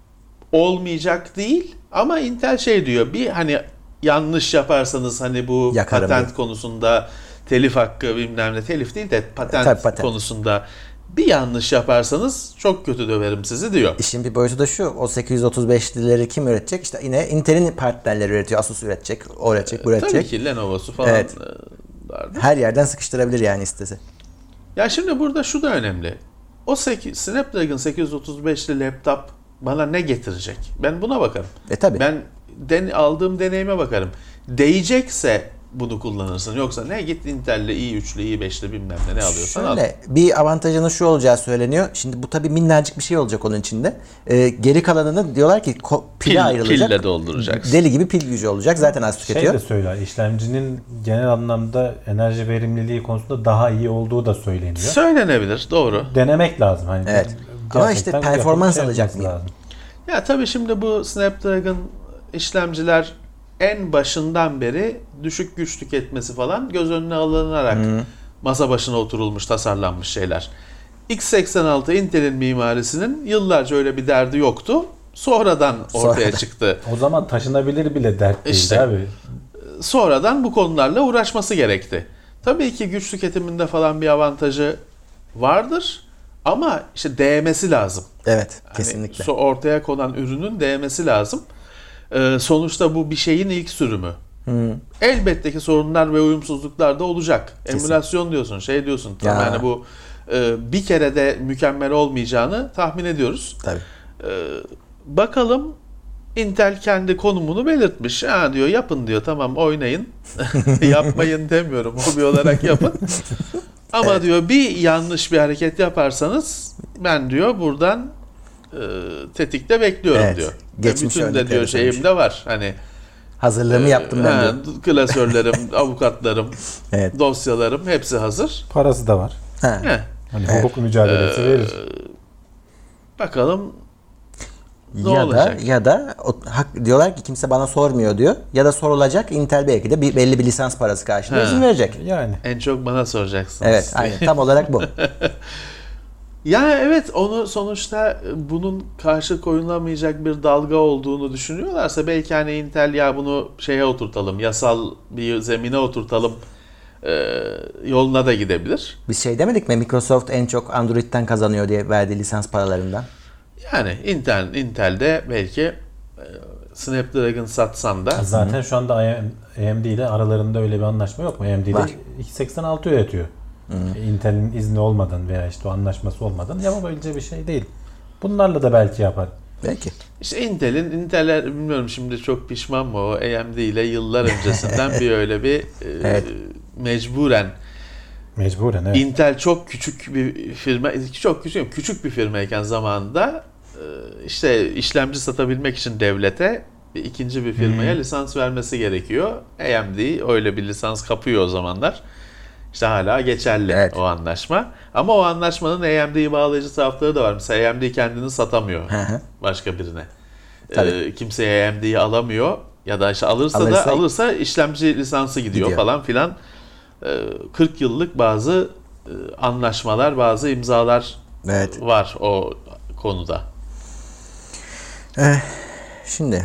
olmayacak değil ama Intel şey diyor, bir hani yanlış yaparsanız hani bu Yakarım patent diyor. konusunda telif hakkı bilmem ne, telif değil de patent, Tabii, patent. konusunda bir yanlış yaparsanız çok kötü döverim sizi diyor. İşin bir boyutu da şu. O sekiz yüz otuz beşlileri kim üretecek? İşte yine Intel'in partnerleri üretiyor. Asus üretecek, o üretecek, bu Tabii üretecek. ki Lenovo'su falan Evet. e, vardı. Her yerden sıkıştırabilir yani istese. Ya şimdi burada şu da önemli. O sekiz, Snapdragon sekiz yüz otuz beşli laptop bana ne getirecek? Ben buna bakarım. E tabi. Ben den, aldığım deneyime bakarım. Değecekse bunu kullanırsın. Yoksa ne git Intel'le i üçlü, i beşli bilmem ne ne alıyorsan al. Şöyle bir avantajının şu olacağı söyleniyor. Şimdi bu tabii minnacık bir şey olacak onun içinde. Ee, geri kalanını diyorlar ki ko- pile Pil, ayrılacak. pille dolduracaksın. Deli gibi pil gücü olacak. Zaten az Şey tüketiyor. de söyler. İşlemcinin genel anlamda enerji verimliliği konusunda daha iyi olduğu da söyleniyor. Söylenebilir, doğru. Denemek lazım. Hani Evet. gerçekten Ama işte yapıp performans şey alacak yapması mıyım? lazım. Ya tabii şimdi bu Snapdragon işlemciler en başından beri düşük güç tüketmesi falan göz önüne alınarak masa başına oturulmuş, tasarlanmış şeyler. x seksen altı Intel'in mimarisinin yıllarca öyle bir derdi yoktu. Sonradan ortaya Sonradan. çıktı. O zaman taşınabilir bile dert değil İşte. abi. Sonradan bu konularla uğraşması gerekti. Tabii ki güç tüketiminde falan bir avantajı vardır ama işte değmesi lazım. Evet, Hani kesinlikle. so- ortaya konan ürünün değmesi lazım. Ee, sonuçta bu bir şeyin ilk sürümü. Elbette ki sorunlar ve uyumsuzluklar da olacak. Kesin. Emülasyon diyorsun, şey diyorsun. Tam Ya. yani bu e, bir kere de mükemmel olmayacağını tahmin ediyoruz. Tabii. Ee, bakalım, Intel kendi konumunu belirtmiş. Ha diyor, yapın diyor, tamam oynayın. Yapmayın demiyorum, hobi olarak yapın. Ama Evet. diyor bir yanlış bir hareket yaparsanız ben diyor buradan e, tetikte bekliyorum Evet. diyor. Geçmiş Bütün de örnekleri diyor söylemiş. şeyim de var. Hani Hazırlığımı yaptım ben ha, diyor. klasörlerim, avukatlarım, Evet. dosyalarım hepsi hazır. Parası da var. Ha. Heh, Hani Evet. hukuk mücadelesi verir. bakalım ne ya olacak? da ya da o, hak, diyorlar ki kimse bana sormuyor diyor. Ya da sorulacak, Intel belki de bir, belli bir lisans parası karşılığında Ha. izin verecek. Yani. En çok bana soracaksınız. Evet, aynen. Tam olarak bu. Ya evet, onu sonuçta bunun karşı koyulamayacak bir dalga olduğunu düşünüyorlarsa belki hani Intel ya bunu şeye oturtalım, yasal bir zemine oturtalım e, yoluna da gidebilir. Biz şey demedik mi? Microsoft en çok Android'den kazanıyor diye verdiği lisans paralarından. Yani Intel Intel'de belki e, Snapdragon satsan da Zaten şu anda A M D ile aralarında öyle bir anlaşma yok mu? A M D ile Var. iki seksen altı üretiyor. Intel'in izni olmadan veya işte o anlaşması olmadan yapabileceği bir şey değil. Bunlarla da belki yapar. Belki. işte Intel'in Intel'e bilmiyorum şimdi çok pişman mı o A M D ile yıllar öncesinden bir öyle bir e, Evet. mecburen Mecburen evet. Intel çok küçük bir firma, çok küçük küçük bir firmayken zamanında e, işte işlemci satabilmek için devlete bir ikinci bir firmaya lisans vermesi gerekiyor. A M D öyle bir lisans kapıyor o zamanlar. İşte hala geçerli Evet. o anlaşma. Ama o anlaşmanın A M D'yi bağlayıcı tarafları da var. Mesela A M D kendini satamıyor Hı hı. başka birine. Tabii. Ee, kimseye A M D'yi alamıyor ya da işte alırsa, Alırsa- da alırsa işlemci lisansı gidiyor, Gidiyor. falan filan. Ee, kırk yıllık bazı e, anlaşmalar, bazı imzalar Evet. var o konuda. Şimdi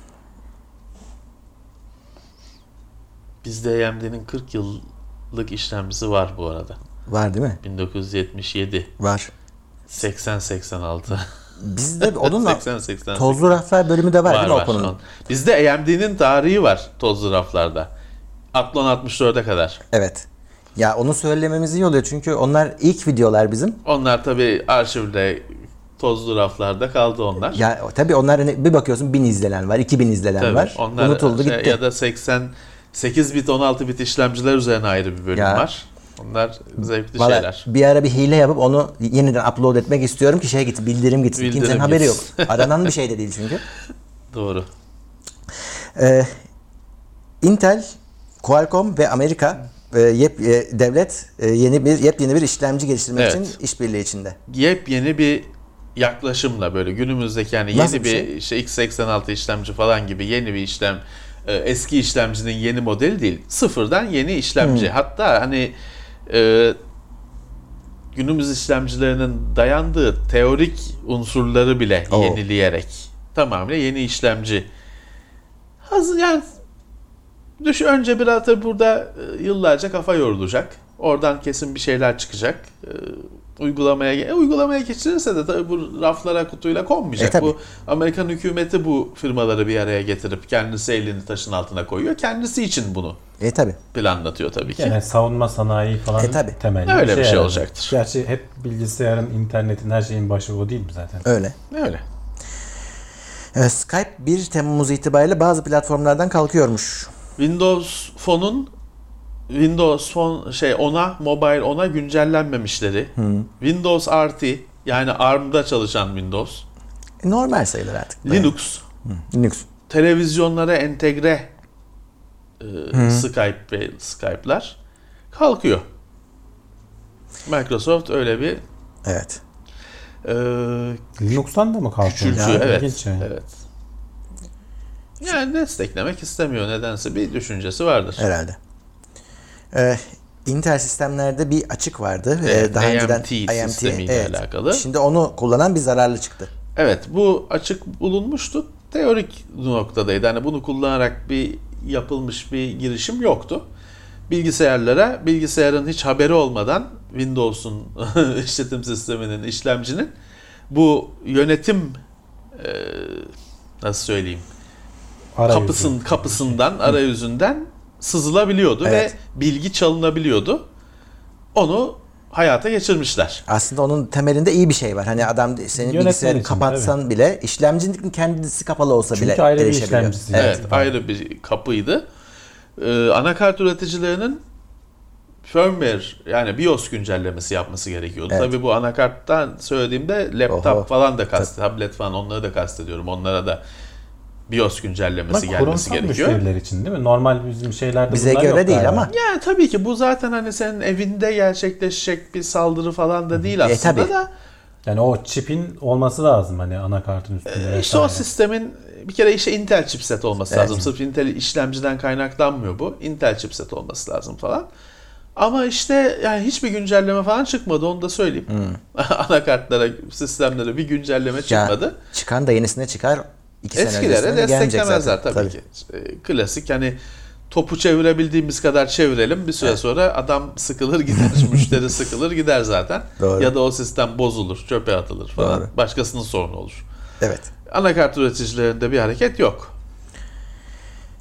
Bizde A M D'nin kırk yıllık işlemcisi var bu arada. var değil mi? bin dokuz yüz yetmiş yedi, Var. seksen seksen altı. Bizde onun seksen seksen tozlu raflar bölümü de var, değil mi o konunun? Bizde A M D'nin tarihi var tozlu raflarda. Athlon altmış dörde kadar. Evet. Ya onu söylememiz iyi oluyor çünkü onlar ilk videolar bizim. Onlar tabii arşivde tozlu raflarda kaldı onlar. Ya tabii onlar hani bir bakıyorsun bin izlenen var, iki bin izlenen Tabii, var. onlar Unutuldu şey, gitti. ya da seksen sekiz bit on altı bit işlemciler üzerine ayrı bir bölüm Ya. var. Onlar zevkli Vallahi şeyler. bir ara bir hile yapıp onu yeniden upload etmek istiyorum ki şey gitsin, bildirim gitsin. Bildirim Kimsenin haberi yok. gitsin. Aranan bir şey de değil çünkü. Doğru. Ee, Intel, Qualcomm ve Amerika e, yep, e, devlet e, yeni bir yepyeni bir işlemci geliştirmek Evet. için işbirliği içinde. Yepyeni bir yaklaşımla böyle günümüzdeki yani Nasıl yeni bir bir, şey? işte X seksen altı işlemci falan gibi yeni bir işlem, e, eski işlemcinin yeni modeli değil. Sıfırdan yeni işlemci. Hmm. Hatta hani e, günümüz işlemcilerinin dayandığı teorik unsurları bile Oo. yenileyerek tamamıyla yeni işlemci. Hazır yani düş önce biraz tabii burada e, yıllarca kafa yorulacak. Oradan kesin bir şeyler çıkacak. E, uygulamaya e, uygulamaya geçirirse de tabii bu raflara kutuyla konmayacak. E, tabii. Bu Amerikan hükümeti bu firmaları bir araya getirip kendisi elini taşın altına koyuyor. Kendisi için bunu E tabi. planlatıyor tabii ki. Yani savunma sanayi falan E, tabii. temelli Öyle bir şey herhalde. olacaktır. Gerçi hep bilgisayarın, internetin, her şeyin başı o değil mi zaten? Öyle. Öyle. Evet, Skype bir Temmuz itibariyle bazı platformlardan kalkıyormuş. Windows Phone'un Windows Phone şey ona mobile ona güncellenmemişleri. Windows R T yani A R M'da çalışan Windows, E, normal sayılır artık. Linux, Linux. televizyonlara entegre e, Skype ve Skype'lar kalkıyor. Microsoft öyle bir Evet. e, Linux'tan da mı kalkıyor? küçültüyor. Ya, Evet. ilginç yani. Evet. Yani desteklemek istemiyor. Nedense bir düşüncesi vardır. Herhalde. Ee, Intel sistemlerde bir açık vardı. Ee, Evet, daha A M T önceden sistemiyle alakalı. Şimdi onu kullanan bir zararlı çıktı. Evet, bu açık bulunmuştu. Teorik noktadaydı. Hani bunu kullanarak bir yapılmış bir girişim yoktu. Bilgisayarlara, bilgisayarın hiç haberi olmadan Windows'un işletim sisteminin, işlemcinin bu yönetim e, nasıl söyleyeyim Arayüzü. kapısın kapısından, arayüzünden sızılabiliyordu Evet. ve bilgi çalınabiliyordu. Onu hayata geçirmişler. Aslında onun temelinde iyi bir şey var. Hani adam senin Yönetmen bilgisayarını için, kapatsan bile işlemcinin kendisi kapalı olsa Çünkü bile ayrı bir erişebiliyor. işlemcisi. Evet, Evet. ayrı bir kapıydı. Ee, anakart üreticilerinin firmware yani BIOS güncellemesi yapması gerekiyordu. Evet. Tabii bu anakarttan söylediğimde laptop Oho. falan da kast, tablet falan onları da kastediyorum. Onlara da BIOS güncellemesi Ama gelmesi kurumsal gerekiyor. müşteriler için değil mi? Normal bizim şeylerde Bize bunlar göre yok değil galiba. ama. Yani tabii ki bu zaten hani senin evinde gerçekleşecek bir saldırı falan da değil aslında tabii. da Yani o çipin olması lazım hani anakartın üstünde. işte o vesaire. sistemin bir kere işte Intel chipset olması Evet. lazım. Sırf Intel işlemciden kaynaklanmıyor bu. Intel chipset olması lazım falan. Ama işte yani hiçbir güncelleme falan çıkmadı onu da söyleyeyim. Anakartlara, sistemlere bir güncelleme Ya, çıkmadı. çıkan da yenisine çıkar. İki sene Eskilere öncesinden gelecek desteklemezler zaten. tabii, ki. E, Klasik hani topu çevirebildiğimiz kadar çevirelim. Bir süre Evet. sonra adam sıkılır gider, müşteri sıkılır gider zaten. Doğru. Ya da o sistem bozulur, çöpe atılır falan. Doğru. Başkasının sorunu olur. Evet. Anakart üreticilerinde bir hareket yok.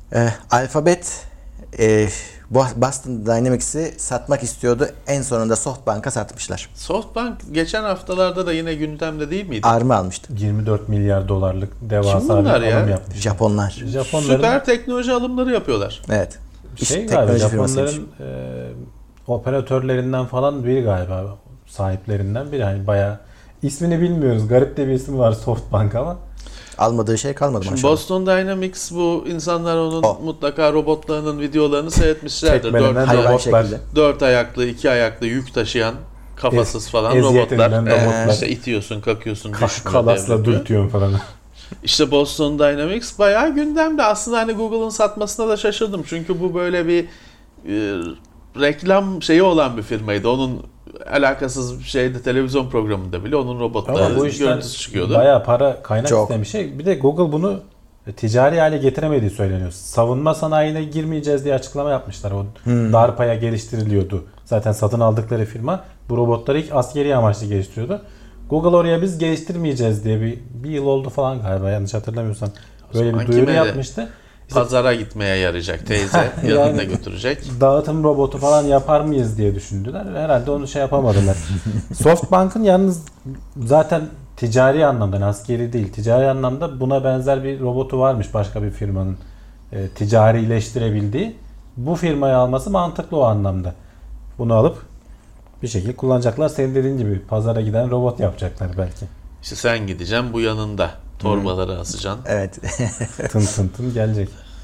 E, Alphabet e, Boston Dynamics'i satmak istiyordu. En sonunda SoftBank'a satmışlar. SoftBank geçen haftalarda da yine gündemde değil miydi? Arma almıştı. yirmi dört milyar dolarlık Kim devasa bir bunlar ya? alım yapmış. Japonlar. Japonların Süper teknoloji alımları yapıyorlar. Evet. İşte şey galiba teknoloji firmasıymış. Japonların e, operatörlerinden falan biri galiba, sahiplerinden biri. Hani bayağı ismini bilmiyoruz. Garip de bir ismi var SoftBank ama. Almadığı şey kalmadı Şimdi maşallah. Boston Dynamics, bu insanlar onun O. mutlaka robotlarının videolarını seyretmişlerdir. Çekmelenen Dört, hayvan robotlar. şekilde. dört ayaklı, iki ayaklı yük taşıyan kafasız Ez- falan eziyet robotlar. edilen Ee, robotlar. işte itiyorsun, kakıyorsun, Ka- düşmüyor, kalasla devriliyor. dürtüyorsun falan. İşte Boston Dynamics bayağı gündemde. Aslında hani Google'ın satmasına da şaşırdım. Çünkü bu böyle bir e, reklam şeyi olan bir firmaydı. Onun alakasız bir şeyde, televizyon programında bile onun Ama robotları bu işler görüntüsü çıkıyordu. bayağı para kaynak Çok. istemiş şey. Bir de Google bunu ticari hale getiremediği söyleniyor. Savunma sanayine girmeyeceğiz diye açıklama yapmışlar. O Hmm. DARPA'ya geliştiriliyordu. Zaten satın aldıkları firma bu robotları ilk askeri amaçlı geliştiriyordu. Google oraya biz geliştirmeyeceğiz diye bir, bir yıl oldu falan galiba, yanlış hatırlamıyorsam. Böyle zaman bir duyuru kime de- yapmıştı. Pazara gitmeye yarayacak teyze, yanında Yani- götürecek. Dağıtım robotu falan yapar mıyız diye düşündüler. Herhalde onu şey yapamadılar. SoftBank'ın yalnız zaten ticari anlamda, yani askeri değil, ticari anlamda buna benzer bir robotu varmış başka bir firmanın e, ticarileştirebildiği. Bu firmayı alması mantıklı o anlamda. Bunu alıp bir şekilde kullanacaklar. Senin dediğin gibi pazara giden robot yapacaklar belki. İşte sen gideceksin, bu yanında torbaları asacaksın. Evet. Tın tın tın gelecek.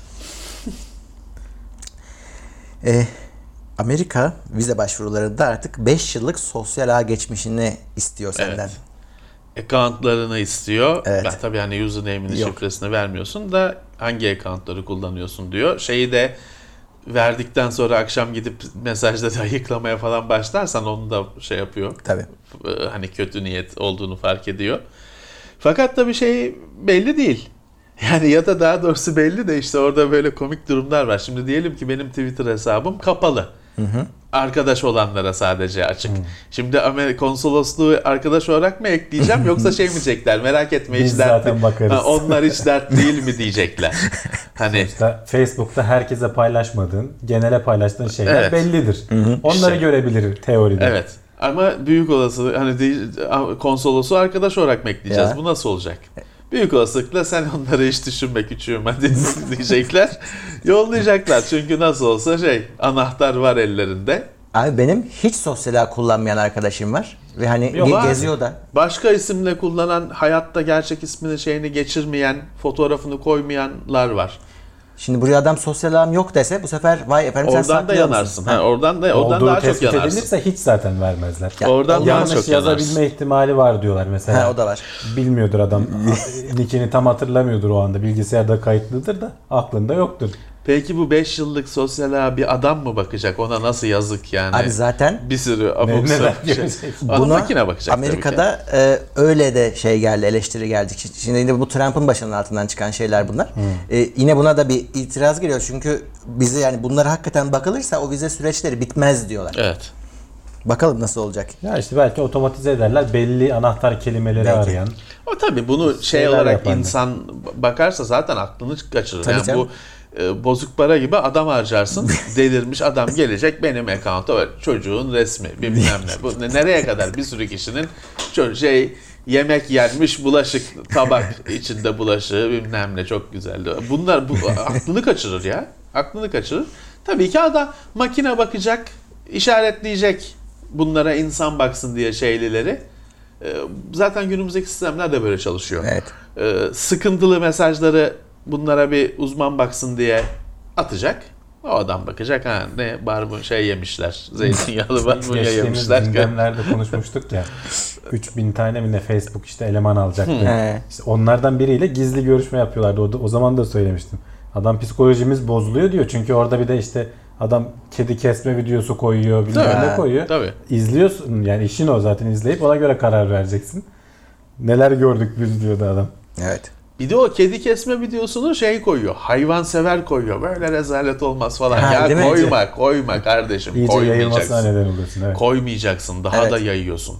E, Amerika vize başvurularında artık beş yıllık sosyal ağ geçmişini istiyor senden. Evet. Accountlarını istiyor. Evet. Ben tabii hani username'ini, Yok. şifresini vermiyorsun da hangi accountları kullanıyorsun diyor. Şeyi de verdikten sonra akşam gidip mesajları ayıklamaya falan başlarsan onu da şey yapıyor. Tabii. Ee, Hani kötü niyet olduğunu fark ediyor. Fakat tabii şey belli değil. Yani ya da daha doğrusu belli de işte orada böyle komik durumlar var. Şimdi diyelim ki benim Twitter hesabım kapalı. Arkadaş olanlara sadece açık. Şimdi Amerika konsolosluğu arkadaş olarak mı ekleyeceğim yoksa şey mi diyecekler? Merak etme, Biz hiç dert zaten değil. bakarız. Ha, onlar hiç dert değil mi diyecekler. Hani İşte Facebook'ta herkese paylaşmadığın, genele paylaştığın şeyler Evet. bellidir. Onları İşte. görebilir teoride. evet. Ama büyük olasılık hani değil- konsolosu arkadaş olarak mı ekleyeceğiz? Ya. Bu nasıl olacak? Büyük olasılıkla sen onları hiç düşünme küçüğüm hadi diyecekler. Yollayacaklar çünkü nasıl olsa şey, anahtar var ellerinde. Abi benim hiç sosyal ağ kullanmayan arkadaşım var. Ve hani Yok ge- abi. geziyor da. Başka isimle kullanan, hayatta gerçek ismini şeyini geçirmeyen, fotoğrafını koymayanlar var. Şimdi buraya adam sosyal ağım yok dese bu sefer vay efendim sen Oradan da saklıyor musun? yanarsın. Ha, oradan da oradan Olduğu daha çok tespit yanarsın. edilirse hiç zaten vermezler. Ya, Oradan daha Yanlış çok yazabilme yanarsın. ihtimali var diyorlar mesela. Ha, o da var. Bilmiyordur adam. Nickini tam hatırlamıyordur o anda. Bilgisayarda kayıtlıdır da aklında yoktur. Peki bu beş yıllık sosyal ağa bir adam mı bakacak? Ona nasıl yazık yani? Abi zaten bir sürü abuk Ne- neler sabuk şey. görecek? Ona buna makine bakacak tabii ki. Amerika'da e, öyle de şey geldi, eleştiri geldi. Şimdi yine bu Trump'ın başının altından çıkan şeyler bunlar. E, yine buna da bir itiraz geliyor çünkü bize yani bunlara hakikaten bakılırsa o vize süreçleri bitmez diyorlar. Evet. Bakalım nasıl olacak. Ya işte belki otomatize ederler. Belli anahtar kelimeleri Belki. arayan. O tabii bunu şey Şeyler olarak yaparlar. insan bakarsa zaten aklını kaçırır. Tabii yani canım. bu e, bozuk para gibi adam harcarsın. Delirmiş adam gelecek benim account'a var. Çocuğun resmi bilmem ne. Bu ne- nereye kadar bir sürü kişinin ço- şey yemek yenmiş bulaşık tabak içinde bulaşığı bilmem ne çok güzeldi. Bunlar bu aklını kaçırır ya. Aklını kaçırır. Tabii ki adam makine bakacak, işaretleyecek bunlara insan baksın diye şeylileri. E, Zaten günümüzdeki sistemler de böyle çalışıyor. Evet. Ee, sıkıntılı mesajları bunlara bir uzman baksın diye atacak. O adam bakacak ha ne barbun şey yemişler. Zeytinyağlı barbunya Geçtiğimiz yemişler. gündemlerde konuşmuştuk ya. üç bin tane mi ne Facebook işte eleman alacaktı. He. İşte onlardan biriyle gizli görüşme yapıyorlardı. O, da- o zaman da söylemiştim. Adam psikolojimiz bozuluyor diyor. Çünkü orada bir de işte adam kedi kesme videosu koyuyor, bilmem Tabii. ne koyuyor. Tabii. İzliyorsun yani işin o zaten, izleyip ona göre karar vereceksin. Neler gördük biz diyordu adam. Evet. Bir de o kedi kesme videosunu şey koyuyor. Hayvansever koyuyor. Böyle rezalet olmaz falan. Ha, ya değil mi? koyma, koyma kardeşim. İyice yayılmasına Koymayacaksın. neden oluyorsun. Evet. Koymayacaksın. Daha Evet. da yayıyorsun.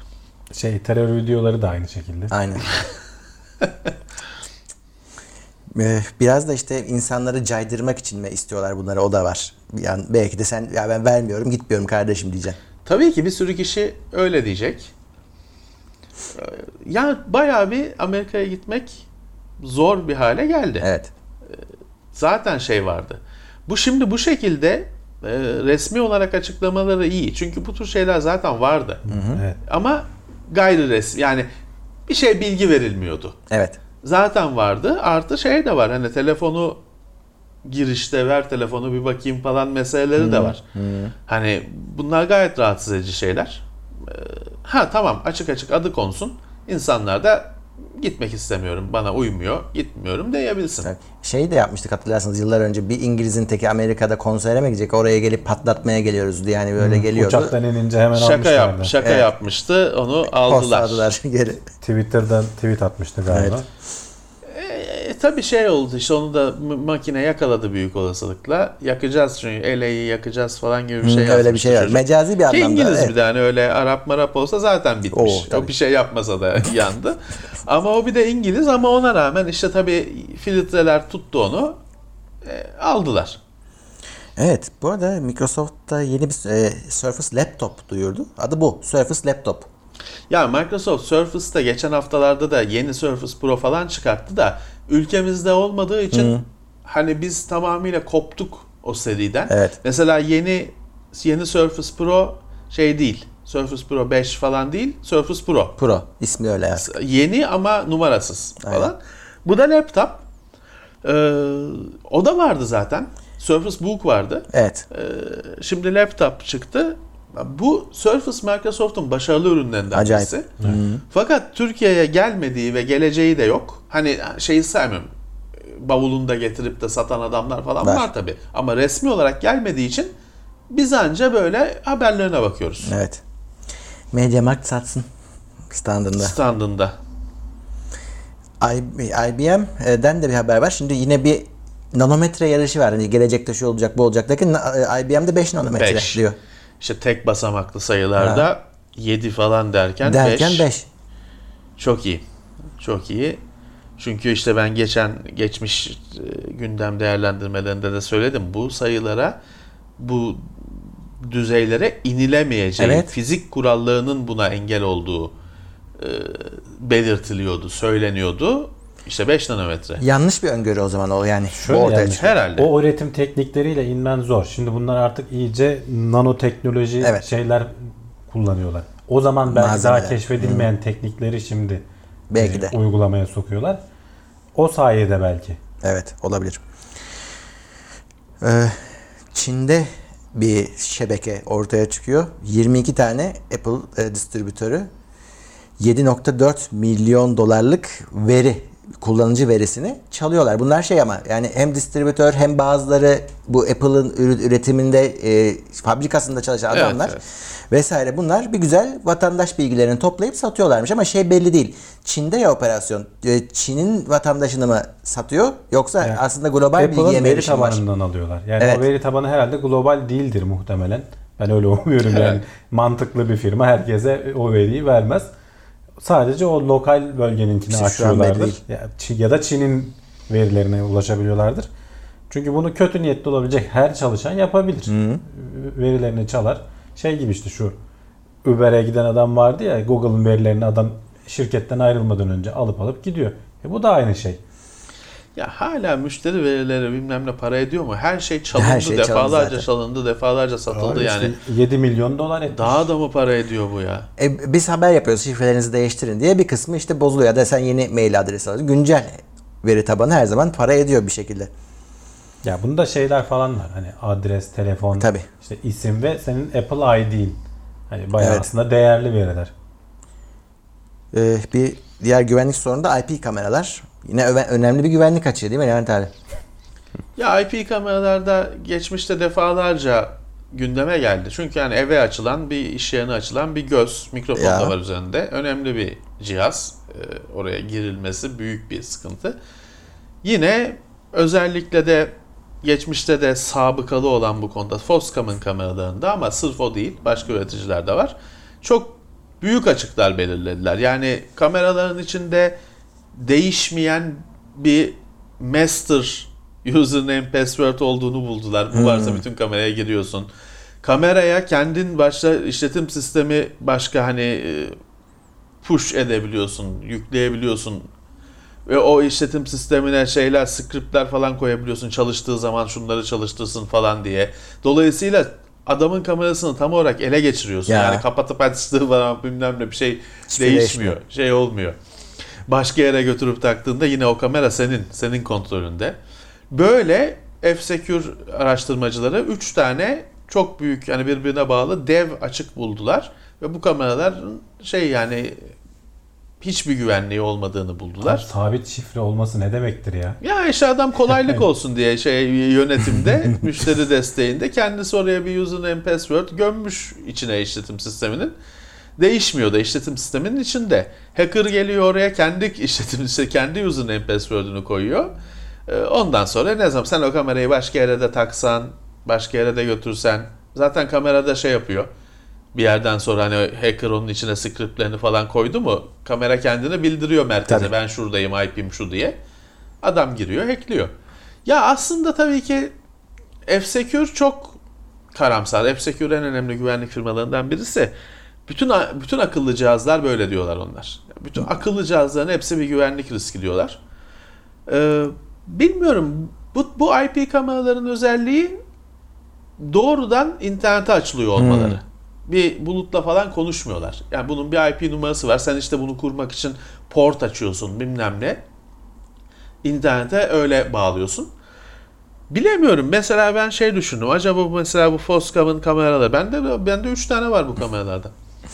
Şey terör videoları da aynı şekilde. Aynen. Ee, Biraz da işte insanları caydırmak için mi istiyorlar bunları, o da var. Yani belki de sen ya ben vermiyorum gitmiyorum kardeşim diyeceksin. Tabii ki bir sürü kişi öyle diyecek. Ya bayağı bir Amerika'ya gitmek zor bir hale geldi. Evet. Zaten şey vardı. Bu şimdi bu şekilde e, resmi olarak açıklamaları iyi. Çünkü bu tür şeyler zaten vardı. Evet. Ama gayri resmi, yani bir şey bilgi verilmiyordu. Evet. Zaten vardı. Artı şey de var. Hani telefonu girişte ver telefonu bir bakayım falan meseleleri de var. Hani bunlar gayet rahatsız edici şeyler. Ee, ha tamam, açık açık adı konsun. İnsanlar da gitmek istemiyorum, bana uymuyor, gitmiyorum diyebilsin. Evet. Şey de yapmıştık hatırlarsanız yıllar önce, bir İngiliz'in teki Amerika'da konsere mi gidecek, oraya gelip patlatmaya geliyoruz diye, yani böyle geliyordu. Uçaktan inince hemen Şaka almışlardı. yap, şaka Evet. yapmıştı, onu Post aldılar. aldılar geri. Twitter'dan tweet atmıştı galiba. Evet. E, tabii şey oldu işte, onu da m- makine yakaladı büyük olasılıkla. Yakacağız çünkü L A'yı yakacağız falan gibi bir şey Hı, yazmıştı öyle bir şey var. çocuk. Mecazi bir Ki anlamda. İngiliz evet. bir de hani öyle Arap marap olsa zaten bitmiş. Oo, tabii. o bir şey yapmasa da yandı. Ama o bir de İngiliz, ama ona rağmen işte tabii filtreler tuttu onu. E, aldılar. Evet, bu arada Microsoft'ta yeni bir e, Surface Laptop duyurdu. Adı bu, Surface Laptop. Ya Microsoft Surface'ta geçen haftalarda da yeni Surface Pro falan çıkarttı da ülkemizde olmadığı için hani biz tamamıyla koptuk o seriden. Evet. Mesela yeni yeni Surface Pro şey değil. Surface Pro beş falan değil. Surface Pro. Pro, ismi öyle ya. Yeni ama numarasız falan. Aynen. Bu da laptop. Ee, o da vardı zaten. Surface Book vardı. Evet. Ee, şimdi laptop çıktı. Bu Surface Microsoft'un başarılı ürünlerinden Acayip. birisi. Fakat Türkiye'ye gelmediği ve geleceği de yok. Hani şeyi saymıyorum. Bavulunda getirip de satan adamlar falan Var. var, tabii. Ama resmi olarak gelmediği için biz anca böyle haberlerine bakıyoruz. Evet. MediaMarkt satsın standında. Standında. I B M'den de bir haber var. Şimdi yine bir nanometre yarışı var. Hani gelecekte şu olacak, bu olacak derken I B M'de beş nanometre beş. diyor. İşte tek basamaklı sayılarda yedi falan derken, Derken beş. beş. Çok iyi. Çok iyi. Çünkü işte ben geçen geçmiş e, gündem değerlendirmelerinde de söyledim. Bu sayılara, bu düzeylere inilemeyeceği, Evet. fizik kurallarının buna engel olduğu e, belirtiliyordu, söyleniyordu. İşte beş nanometre. Yanlış bir öngörü o zaman o yani. Şöyle Bu ortaya yani, çıkıyor. Herhalde. O üretim teknikleriyle inmen zor. Şimdi bunlar artık iyice nanoteknoloji Evet. şeyler kullanıyorlar. O zaman belki Malzemeler. daha keşfedilmeyen teknikleri şimdi Belki e, de. uygulamaya sokuyorlar. O sayede belki. Evet, olabilir. Ee, Çin'de bir şebeke ortaya çıkıyor. yirmi iki tane Apple e, distribütörü yedi nokta dört milyon dolarlık veri, kullanıcı verisini çalıyorlar. Bunlar şey ama yani hem distribütör hem bazıları bu Apple'ın ürü- üretiminde e, fabrikasında çalışan Evet, adamlar evet. vesaire, bunlar bir güzel vatandaş bilgilerini toplayıp satıyorlarmış ama şey belli değil. Çin'de ya operasyon. E, Çin'in vatandaşını mı satıyor yoksa Yani aslında global bilgiye Apple'ın mi veri erişim var? tabanından alıyorlar. Yani Evet. o veri tabanı herhalde global değildir muhtemelen. Ben öyle umuyorum yani. Evet. Mantıklı bir firma herkese o veriyi vermez. Sadece o lokal bölgeninkini İşte şu an belli açıyorlardır. değil. Ya, Çin- ya da Çin'in verilerine ulaşabiliyorlardır. Çünkü bunu kötü niyetli olabilecek her çalışan yapabilir. Verilerini çalar. Şey gibi işte şu Uber'e giden adam vardı ya, Google'ın verilerini adam şirketten ayrılmadan önce alıp alıp gidiyor. E bu da aynı şey. Ya hala müşteri verileri bilmem ne para ediyor mu? Her şey çalındı, Her şey çalındı defalarca zaten. çalındı, defalarca satıldı Abi yani. işte yedi milyon dolar etmiş. Daha da mı para ediyor bu ya? E, biz haber yapıyoruz, şifrelerinizi değiştirin diye, bir kısmı işte bozuluyor ya da sen yeni mail adresi alıyorsun. Güncel veri tabanı her zaman para ediyor bir şekilde. Ya bunda şeyler falan var. Hani adres, telefon, Tabii. işte isim ve senin Apple I D'in. Hani bayağı Evet. aslında değerli veriler. Ee, bir diğer güvenlik sorunu da I P kameralar. Yine öve- önemli bir güvenlik açığı değil mi Levent abi? Ya I P kameralarda geçmişte defalarca gündeme geldi. Çünkü yani eve açılan, bir iş yerine açılan bir göz, mikrofon Ya. da var üzerinde. Önemli bir cihaz. Ee, oraya girilmesi büyük bir sıkıntı. Yine özellikle de geçmişte de sabıkalı olan bu konuda Foscam'ın kameralarında, ama sırf o değil, başka üreticiler de var. Çok büyük açıklar belirlediler. Yani kameraların içinde değişmeyen bir master username password olduğunu buldular. Bu varsa bütün kameraya giriyorsun. Kameraya kendin başta işletim sistemi başka hani push edebiliyorsun, yükleyebiliyorsun. Ve o işletim sistemine şeyler, scriptler falan koyabiliyorsun. Çalıştığı zaman şunları çalıştırsın falan diye. Dolayısıyla adamın kamerasını tam olarak ele geçiriyorsun. Ya. Yani kapatıp açtığı falan bilmem ne bir şey Hiçbir değişmiyor. değişmiyor. Şey olmuyor. Başka yere götürüp taktığında yine o kamera senin, senin kontrolünde. Böyle F-Secure araştırmacıları üç tane çok büyük yani birbirine bağlı dev açık buldular. Ve bu kameraların şey yani hiçbir güvenliği olmadığını buldular. Abi, sabit şifre olması ne demektir ya? Ya işte adam kolaylık olsun diye şey yönetimde, müşteri desteğinde kendisi oraya bir username password gömmüş içine işletim sisteminin. Değişmiyor da işletim sisteminin içinde. Hacker geliyor oraya kendi işletim işte kendi username password'ünü koyuyor. Ondan sonra ne zaman sen o kamerayı başka yere de taksan, başka yere de götürsen zaten kamerada şey yapıyor. Bir yerden sonra hani hacker onun içine scriptlerini falan koydu mu kamera kendini bildiriyor merkeze. Tabii. Ben şuradayım, I P'm şu diye. Adam giriyor, hackliyor. Ya aslında tabii ki F-Secure çok karamsar. F-Secure en önemli güvenlik firmalarından birisi. Bütün bütün akıllı cihazlar böyle diyorlar onlar. Bütün akıllı cihazların hepsi bir güvenlik riski diyorlar. Ee, bilmiyorum. Bu, bu I P kameraların özelliği doğrudan internete açılıyor olmaları. Hmm. Bir bulutla falan konuşmuyorlar. Yani bunun bir I P numarası var. Sen işte bunu kurmak için port açıyorsun bilmem ne. İnternete öyle bağlıyorsun. Bilemiyorum. Mesela ben şey düşündüm. Acaba mesela bu Foscam'ın kameraları. Bende bende üç tane var bu kameralardan.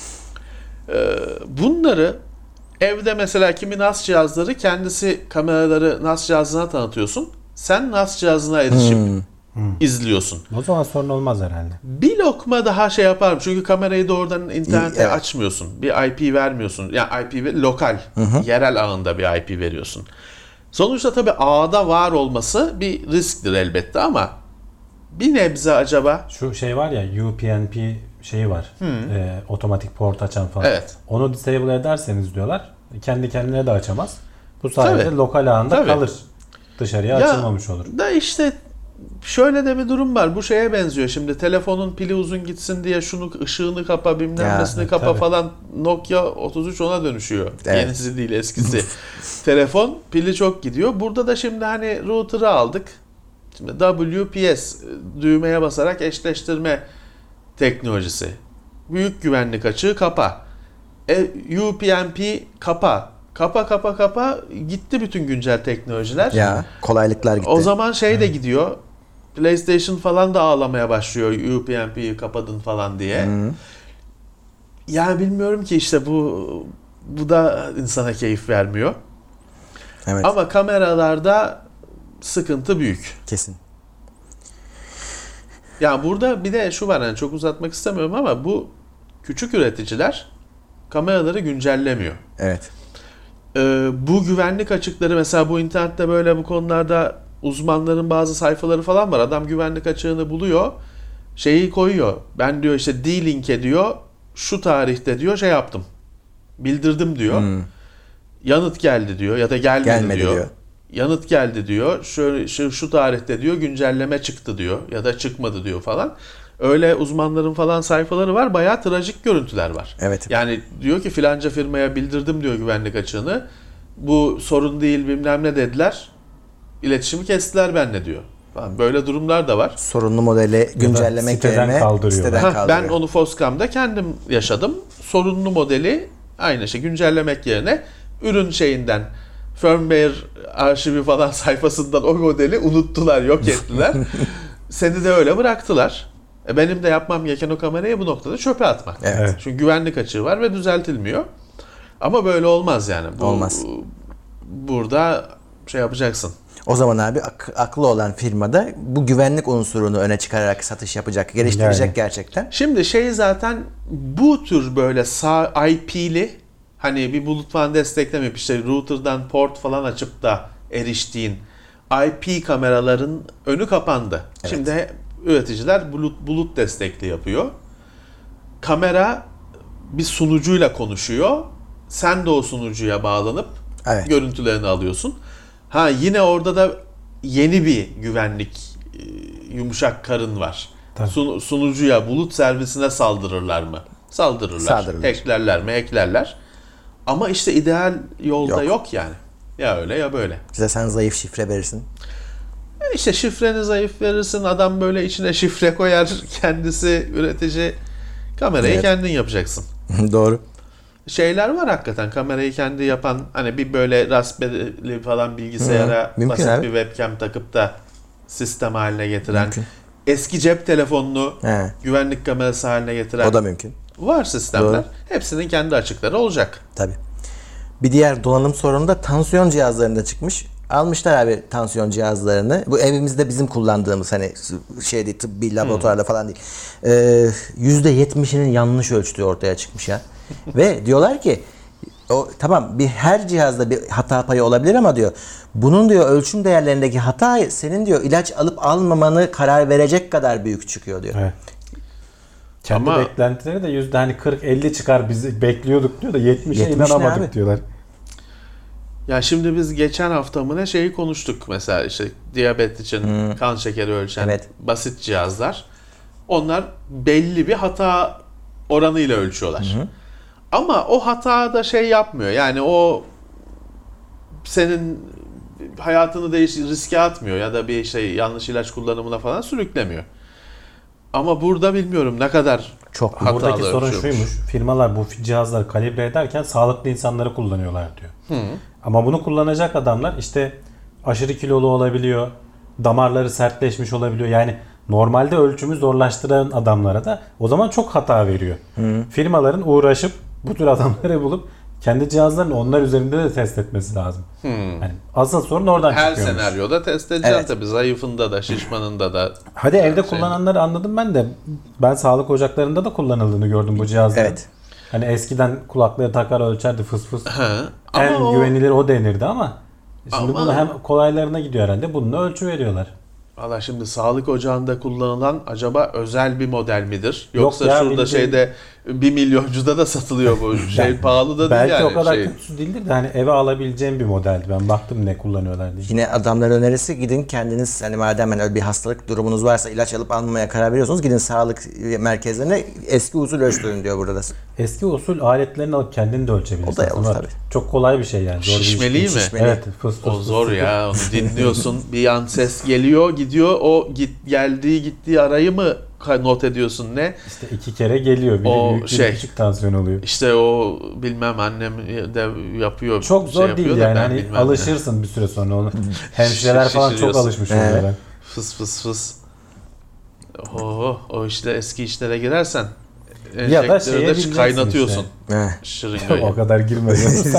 Ee, bunları evde mesela kimi N A S cihazları kendisi kameraları N A S cihazına tanıtıyorsun. Sen N A S cihazına erişip hmm. Hmm. izliyorsun. O zaman sorun olmaz herhalde. Bir lokma daha şey yaparım. Çünkü kamerayı doğrudan internete evet. açmıyorsun. Bir I P vermiyorsun. Yani I P lokal, hı hı. yerel ağında bir I P veriyorsun. Sonuçta tabii ağda var olması bir risktir elbette ama bir nebze acaba... Şu şey var ya U P N P şeyi var. Hmm. E, otomatik port açan falan. Evet. Onu disable ederseniz diyorlar. Kendi kendine de açamaz. Bu sayede tabii. lokal ağında tabii. kalır. Dışarıya ya, açılmamış olur. Da işte şöyle de bir durum var. Bu şeye benziyor şimdi. Telefonun pili uzun gitsin diye şunu ışığını kapa bilmem nesini kapa tabii. falan. Nokia otuz üç ona dönüşüyor. Evet. Yenisi değil eskisi. Telefon pili çok gidiyor. Burada da şimdi hani router'ı aldık. Şimdi W P S düğmeye basarak eşleştirme teknolojisi. Büyük güvenlik açığı kapa. E, U P N P kapa. Kapa kapa kapa gitti bütün güncel teknolojiler. Ya kolaylıklar gitti. O zaman şey de gidiyor. PlayStation falan da ağlamaya başlıyor U P N P'yi kapadın falan diye. Hı. Yani bilmiyorum ki işte bu bu da insana keyif vermiyor. Evet. Ama kameralarda sıkıntı büyük. Kesin. Yani burada bir de şu var yani çok uzatmak istemiyorum ama bu küçük üreticiler kameraları güncellemiyor. Evet. Ee, bu güvenlik açıkları mesela bu internette böyle bu konularda uzmanların bazı sayfaları falan var. Adam güvenlik açığını buluyor. Şeyi koyuyor. Ben diyor işte D-Link'e diyor şu tarihte diyor şey yaptım. Bildirdim diyor. Hmm. Yanıt geldi diyor ya da gelmedi, gelmedi diyor. diyor. Yanıt geldi diyor. Şu, şu, şu tarihte diyor güncelleme çıktı diyor ya da çıkmadı diyor falan. Öyle uzmanların falan sayfaları var. Bayağı trajik görüntüler var. Evet. Yani diyor ki filanca firmaya bildirdim diyor güvenlik açığını. Bu sorun değil bilmem ne dediler. İletişimi kestiler benimle diyor. Böyle durumlar da var. Sorunlu modeli güncellemek siteden yerine kaldırıyor. siteden ha, kaldırıyor. Ben onu Foscam'da kendim yaşadım. Sorunlu modeli aynı şey güncellemek yerine ürün şeyinden firmware arşivi falan sayfasından o modeli unuttular, yok ettiler. Seni de öyle bıraktılar. E benim de yapmam gereken o kamerayı bu noktada çöpe atmak. Evet. Çünkü güvenlik açığı var ve düzeltilmiyor. Ama böyle olmaz yani. Bu, olmaz. Burada şey yapacaksın. O zaman abi ak- aklı olan firmada bu güvenlik unsurunu öne çıkararak satış yapacak, geliştirecek yani. Gerçekten. Şimdi şey zaten bu tür böyle sağ I P'li hani bir bulut falan desteklemeyip işte router'dan port falan açıp da eriştiğin I P kameraların önü kapandı. Evet. Şimdi üreticiler bulut, bulut destekli yapıyor. Kamera bir sunucuyla konuşuyor. Sen de o sunucuya bağlanıp evet. görüntülerini alıyorsun. Ha yine orada da yeni bir güvenlik e, yumuşak karın var. Sun, sunucuya, bulut servisine saldırırlar mı? Saldırırlar. Saldırırlar. Hacklerler mi? Hacklerler. Ama işte ideal yolda yok, Yok. yani. Ya öyle ya böyle. Bize sen zayıf şifre verirsin. E İşte şifreni zayıf verirsin. Adam böyle içine şifre koyar. Kendisi üretici. Kamerayı Evet. kendin yapacaksın. Doğru. Şeyler var hakikaten. Kamerayı kendi yapan, hani bir böyle Raspberry falan bilgisayara Hı, mümkün basit abi. bir webcam takıp da sistem haline getiren, Mümkün. eski cep telefonunu He. güvenlik kamerası haline getiren O da mümkün. var sistemler. Doğru. Hepsinin kendi açıkları olacak. Tabii. Bir diğer donanım sorunu da tansiyon cihazlarında çıkmış. Almışlar abi tansiyon cihazlarını. Bu evimizde bizim kullandığımız hani şey değil, tıbbi laboratuvarda falan değil. Ee, yüzde yetmişinin yanlış ölçtüğü ortaya çıkmış ya. Ve diyorlar ki o tamam bir her cihazda bir hata payı olabilir ama diyor bunun diyor ölçüm değerlerindeki hata senin diyor ilaç alıp almamanı karar verecek kadar büyük çıkıyor diyor. Evet. Kendi Ama- beklentileri de yüzde hani kırk elli çıkar biz bekliyorduk diyor da yetmişe yetmiş ne abi? inanamadık diyorlar. Ya şimdi biz geçen hafta mı ne şeyi konuştuk mesela, işte diyabet için kan şekeri ölçen Evet. basit cihazlar. Onlar belli bir hata oranıyla ölçüyorlar. Ama o hata da şey yapmıyor. Yani o senin hayatını değiş riske atmıyor ya da bir şey yanlış ilaç kullanımına falan sürüklemiyor. Ama burada bilmiyorum ne kadar Çok. hatalı Buradaki sorun ölçüyormuş. şuymuş. Firmalar bu cihazları kalibre ederken sağlıklı insanları kullanıyorlar diyor. Ama bunu kullanacak adamlar işte aşırı kilolu olabiliyor, damarları sertleşmiş olabiliyor. Yani normalde ölçümü zorlaştıran adamlara da o zaman çok hata veriyor. Firmaların uğraşıp bu tür adamları bulup kendi cihazlarını onlar üzerinde de test etmesi lazım. Yani asıl sorun oradan Her çıkıyormuş. senaryoda test edeceğiz Evet. tabii. Zayıfında da, şişmanında da. Hadi evde Şey- kullananları anladım ben de. Ben sağlık ocaklarında da kullanıldığını gördüm bu cihazların. Evet. Hani eskiden kulaklığı takar ölçerdi fıs fıs. Ha. En Ama o- güvenilir o denirdi ama şimdi Ama- bunu hem kolaylarına gidiyor herhalde. Bununla ölçü veriyorlar. Valla şimdi sağlık ocağında kullanılan acaba özel bir model midir? Yok Yoksa ya, şurada bildiğin- şeyde bir milyoncuda da satılıyor bu şey, pahalı da değil Belki yani. o kadar şey. kötüsü değildir de hani eve alabileceğim bir modeldi. Ben baktım ne kullanıyorlar diye. Yine adamların önerisi gidin kendiniz hani madem hani öyle bir hastalık durumunuz varsa ilaç alıp almamaya karar veriyorsunuz gidin sağlık merkezlerine eski usul ölçtürün diyor burada da. Eski usul aletlerini alıp kendini de ölçebilirsin. O da olur Bunlar tabii. Çok kolay bir şey yani. Zor bir iş Şişmeli değil. mi? Şişmeli. Evet. Fıs fıs O fıs zor fıs. ya, onu dinliyorsun, bir an ses geliyor gidiyor, o git geldiği gittiği arayı mı ka- not ediyorsun ne? İşte iki kere geliyor. Biri O büyük biri şey- küçük tansiyon oluyor. İşte o bilmem annem de yapıyor. Çok şey zor yapıyor değil da yani ben hani bilmem ne. alışırsın bir süre sonra onu. Hemşireler falan çok Şişiriyorsun. alışmış He. oluyorlar. Fıs fıs fıs. Oo, o işte eski işlere girersen Ya da enjektörü şeye de bileceksin kaynatıyorsun. Heh. Şırıngayı. O kadar girmez.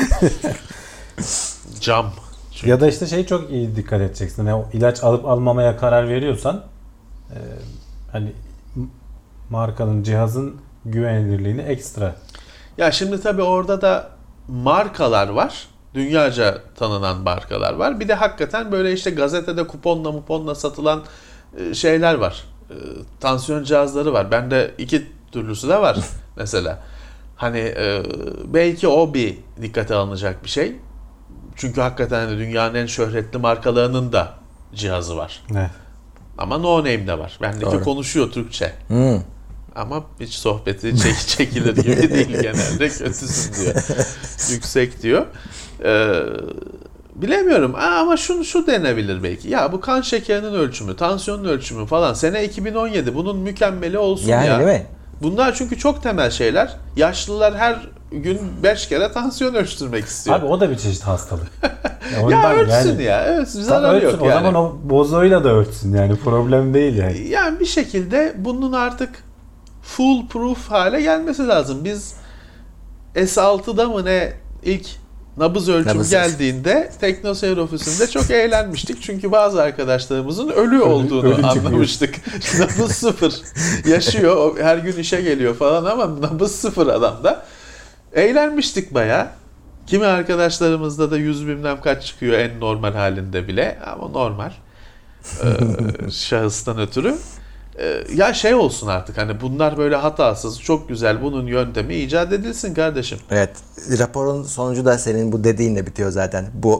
Cam. Çünkü. Ya da işte şey çok iyi dikkat edeceksin. Yani o ilaç alıp almamaya karar veriyorsan e, hani m- markanın, cihazın güvenilirliğini ekstra. Ya şimdi tabii orada da markalar var. Dünyaca tanınan markalar var. Bir de hakikaten böyle işte gazetede kuponla muponla satılan e, şeyler var. E, Tansiyon cihazları var. Bende iki türlüsü de var mesela. Hani e, belki o bir dikkate alınacak bir şey. Çünkü hakikaten de dünyanın en şöhretli markalarının da cihazı var. Evet. Ama no name de var. Bendeki Doğru. konuşuyor Türkçe. Hmm. Ama hiç sohbeti çek, çekilir gibi değil, genelde kötüsün diyor. Yüksek diyor. Ee, bilemiyorum. Aa, ama şu, şu denebilir belki. Ya bu kan şekerinin ölçümü, tansiyonun ölçümü falan. Sene iki bin on yedi bunun mükemmeli olsun Yani ya. değil mi? Bunlar çünkü çok temel şeyler. Yaşlılar her gün beş kere tansiyon ölçtürmek istiyor. Abi o da bir çeşit hastalık. Ya, ya ondan ölçsün yani- ya. Evet, Tam zararı ölçsün, yok o yani. zaman o bozoyla da ölçsün yani problem değil yani. Yani bir şekilde bunun artık full proof hale gelmesi lazım. Biz S altıda mı ne ilk nabız ölçüm Nabız. geldiğinde Teknoseyir ofisinde çok eğlenmiştik. Çünkü bazı arkadaşlarımızın ölü olduğunu ölü çıkıyor. anlamıştık. Nabız sıfır. Yaşıyor, o her gün işe geliyor falan ama nabız sıfır adamda. Eğlenmiştik bayağı. Kimi arkadaşlarımızda da yüz bilmem kaç çıkıyor en normal halinde bile. Ama normal. Ee, şahıstan ötürü. Ee, ya şey olsun artık, hani bunlar böyle hatasız, çok güzel, bunun yöntemi icat edilsin kardeşim. Evet. Raporun sonucu da senin bu dediğinle bitiyor zaten. Bu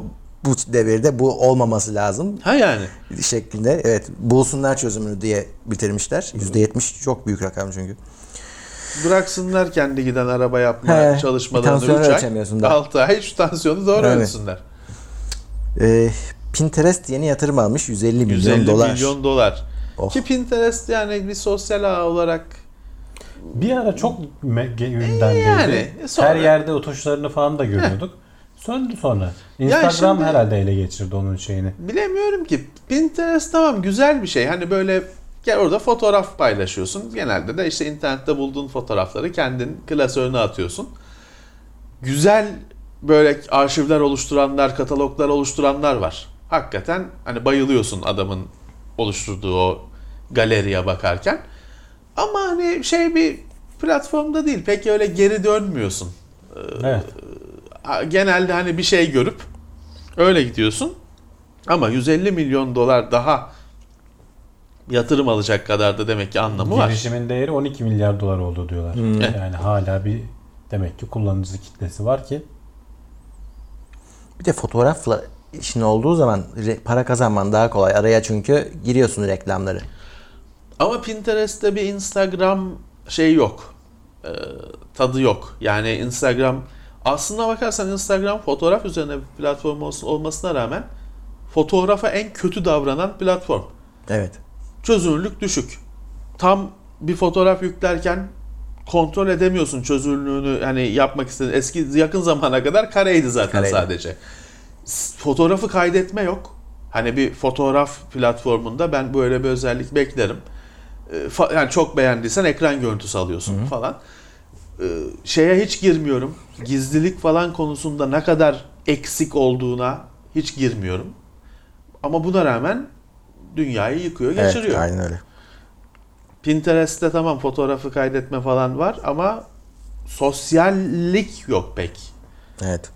bu devirde bu olmaması lazım Ha yani. şeklinde. Evet, bulsunlar çözümünü diye bitirmişler. yüzde yetmiş çok büyük rakam çünkü. Bıraksınlar kendi giden araba yapma He, çalışmalarını tansiyonu üç ay. ölçemiyorsun da. altı ay şu tansiyonu doğru Evet. ölçsünler. Ee, Pinterest yeni yatırım almış. yüz elli milyon yüz elli dolar. milyon dolar. Oh. Ki Pinterest yani bir sosyal ağ olarak Bir ara çok me- ge- gündemdeydi. yani, sonra- Her yerde o tuşlarını falan da görüyorduk. Söndü sonra. Instagram şimdi- herhalde ele geçirdi onun şeyini. bilemiyorum ki. Pinterest tamam güzel bir şey. Hani böyle gel orada fotoğraf paylaşıyorsun. Genelde de işte internette bulduğun fotoğrafları kendin klasörüne atıyorsun. Güzel böyle arşivler oluşturanlar, kataloglar oluşturanlar var. Hakikaten hani bayılıyorsun adamın oluşturduğu o galeriye bakarken. Ama hani şey bir platformda değil. Pek öyle geri dönmüyorsun. Evet. Genelde hani bir şey görüp öyle gidiyorsun. Ama yüz elli milyon dolar daha yatırım alacak kadar da demek ki anlamı var. Girişimin değeri on iki milyar dolar oldu diyorlar. Hmm. Yani hala bir demek ki kullanıcı kitlesi var ki. Bir de fotoğrafla işin olduğu zaman re- para kazanman daha kolay. Araya çünkü giriyorsun reklamları. Ama Pinterest'te bir Instagram şey yok. Ee, tadı yok. Yani Instagram aslına bakarsan Instagram fotoğraf üzerine bir platform olsun- olmasına rağmen fotoğrafa en kötü davranan platform. Evet. Çözünürlük düşük. Tam bir fotoğraf yüklerken kontrol edemiyorsun çözünürlüğünü hani yapmak istediğin. Eski yakın zamana kadar kareydi zaten Kareydi. sadece. S- Fotoğrafı kaydetme yok. Hani bir fotoğraf platformunda ben böyle bir özellik beklerim. Ee, fa- Yani çok beğendiysen ekran görüntüsü alıyorsun falan. Ee, Şeye hiç girmiyorum. Gizlilik falan konusunda ne kadar eksik olduğuna hiç girmiyorum. Ama buna rağmen dünyayı yıkıyor, geçiriyor. Evet, aynen öyle. Pinterest'te tamam fotoğrafı kaydetme falan var ama sosyallik yok pek. Evet.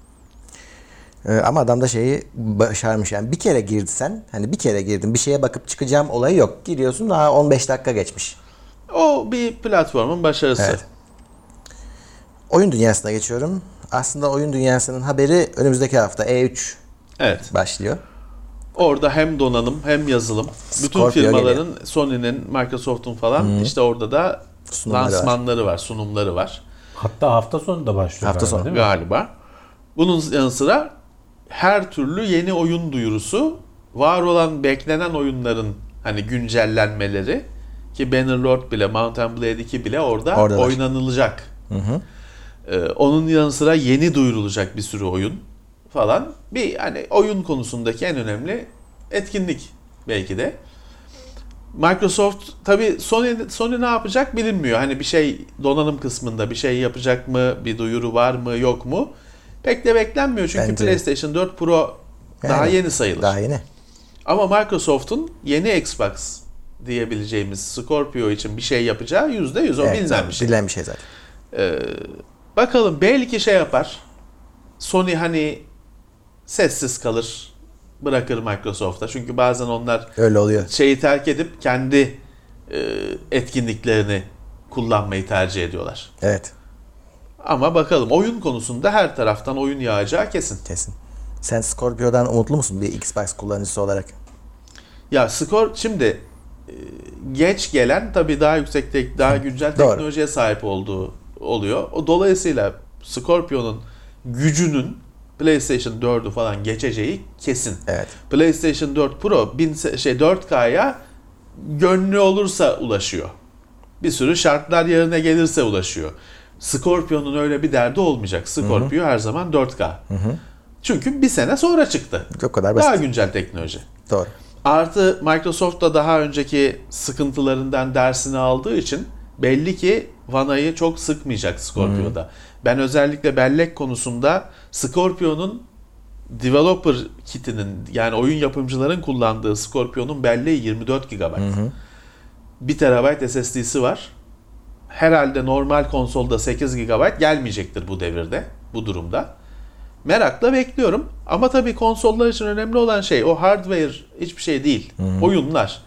Ee, ama adam da şeyi başarmış yani bir kere girsen hani bir kere girdin bir şeye bakıp çıkacağım olayı yok. Giriyorsun daha on beş dakika geçmiş. O bir platformun başarısı. Evet. Oyun dünyasına geçiyorum. Aslında oyun dünyasının haberi önümüzdeki hafta E üç Evet. başlıyor. Orada hem donanım hem yazılım. Bütün Scorpio firmaların, Sony'nin, Microsoft'un falan işte orada da Sunumları var. lansmanları var, sunumları var Hatta hafta sonu da başlıyor Hafta galiba, sonu. değil mi? galiba. Bunun yanı sıra her türlü yeni oyun duyurusu, var olan beklenen oyunların hani güncellenmeleri ki Bannerlord bile, Mount and Blade iki bile orada Oradalar. oynanılacak. Ee, onun yanı sıra yeni duyurulacak bir sürü oyun falan. Bir hani oyun konusundaki en önemli etkinlik belki de. Microsoft tabii Sony Sony ne yapacak bilinmiyor. Hani bir şey donanım kısmında bir şey yapacak mı? Bir duyuru var mı? Yok mu? Pek de beklenmiyor çünkü Bence- PlayStation dört Pro daha Yani, yeni sayılır. Daha yeni. Ama Microsoft'un yeni Xbox diyebileceğimiz Scorpio için bir şey yapacağı yüzde yüz o Evet, bilinen bir şey. bilinen bir şey zaten. Ee, bakalım belki şey yapar. Sony hani sessiz kalır, bırakır Microsoft'a. Çünkü bazen onlar Öyle oluyor. şeyi terk edip kendi e, etkinliklerini kullanmayı tercih ediyorlar. Evet, Ama bakalım oyun konusunda her taraftan oyun yağacağı kesin. kesin. Sen Scorpio'dan umutlu musun bir Xbox kullanıcısı olarak? Ya skor şimdi e, geç gelen tabii daha yüksek tek, daha güncel Doğru. teknolojiye sahip olduğu oluyor. O dolayısıyla Scorpio'nun gücünün PlayStation dördü falan geçeceği kesin. Evet. PlayStation dört Pro bin, şey dört K'ya gönlü olursa ulaşıyor. Bir sürü şartlar yerine gelirse ulaşıyor. Scorpio'nun öyle bir derdi olmayacak. Scorpio her zaman dört K. Çünkü bir sene sonra çıktı. O kadar basit. Daha güncel teknoloji. Doğru. Artı Microsoft da daha önceki sıkıntılarından dersini aldığı için belli ki vanayı çok sıkmayacak Scorpio'da. Ben özellikle bellek konusunda Scorpio'nun developer kitinin yani oyun yapımcıların kullandığı Scorpio'nun belleği yirmi dört gigabayt. bir terabayt S S D'si var. Herhalde normal konsolda sekiz gigabayt gelmeyecektir bu devirde, bu durumda. Merakla bekliyorum. Ama tabii konsollar için önemli olan şey o hardware hiçbir şey değil. Oyunlar.